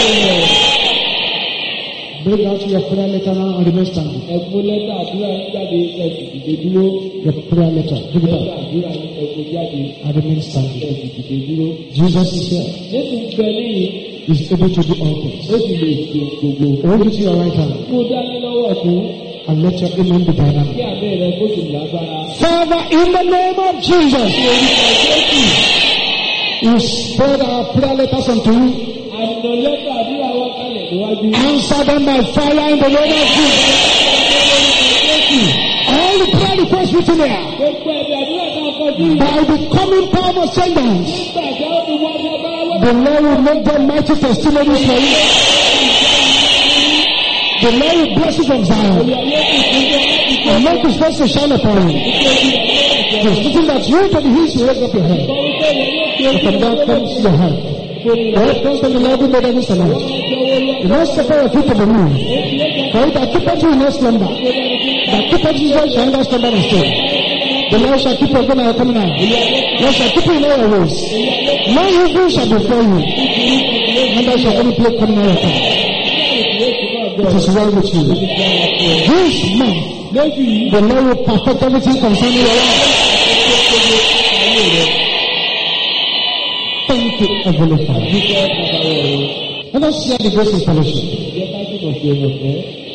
Bring out your prayer letter now and remain standing. Ẹ̀fún lẹ́tà àdúrà ń jáde ẹ̀sìn dìde dúró. Your prayer letter. Give it Lẹ́tà up. àdúrà ń ẹ̀fún jáde And remain standing. ẹ̀sìn dìde dúró. Jesus is here. Jésù ń bẹ níyì. He's able to do all things. Ó sì lè ṣe gbogbo. Hold it to your right hand. Kó dání lọ́wọ́ ọ̀tún. And let your amen be dynamic. Kí àbẹ́ rẹ̀ kó sì lágbára. Father, in the name of Jesus, you spread our prayer letters unto you. Àmọ̀ lẹ́tà àdúrà wa kalẹ̀ níwájú. Answer them by fire in the name of Jesus. All the prayer requests written here, Gbogbo ẹ̀bẹ̀ àdúrà tá a kọjú yìí. by the coming power of sentence, Nígbà tí ó fi wá ní ọba wá. the Lord will make them mighty testimonies for you. The Lord will bless you from Zion and make His face to shine upon you. There's nothing that you to the hills will raise up your head. And from that comes your help. What comes from the Lord who made heaven and earth. You must suffer your feet to the moon. For it that keepeth you in no slumber. That keepeth you shall never slumber and stay. The Lord shall keep your going and coming out. The Lord shall keep you in all your ways. No evil shall befall you. Neither shall any plague come near your tent. It is well with you. This month, the Lord will perfect everything concerning your life. Thank you, Heavenly Father. Àdúgbò bàbá rẹ̀. Let us share the grace in fellowship. Ìjẹ́ ká túbọ̀ fi ọ̀nà fẹ́.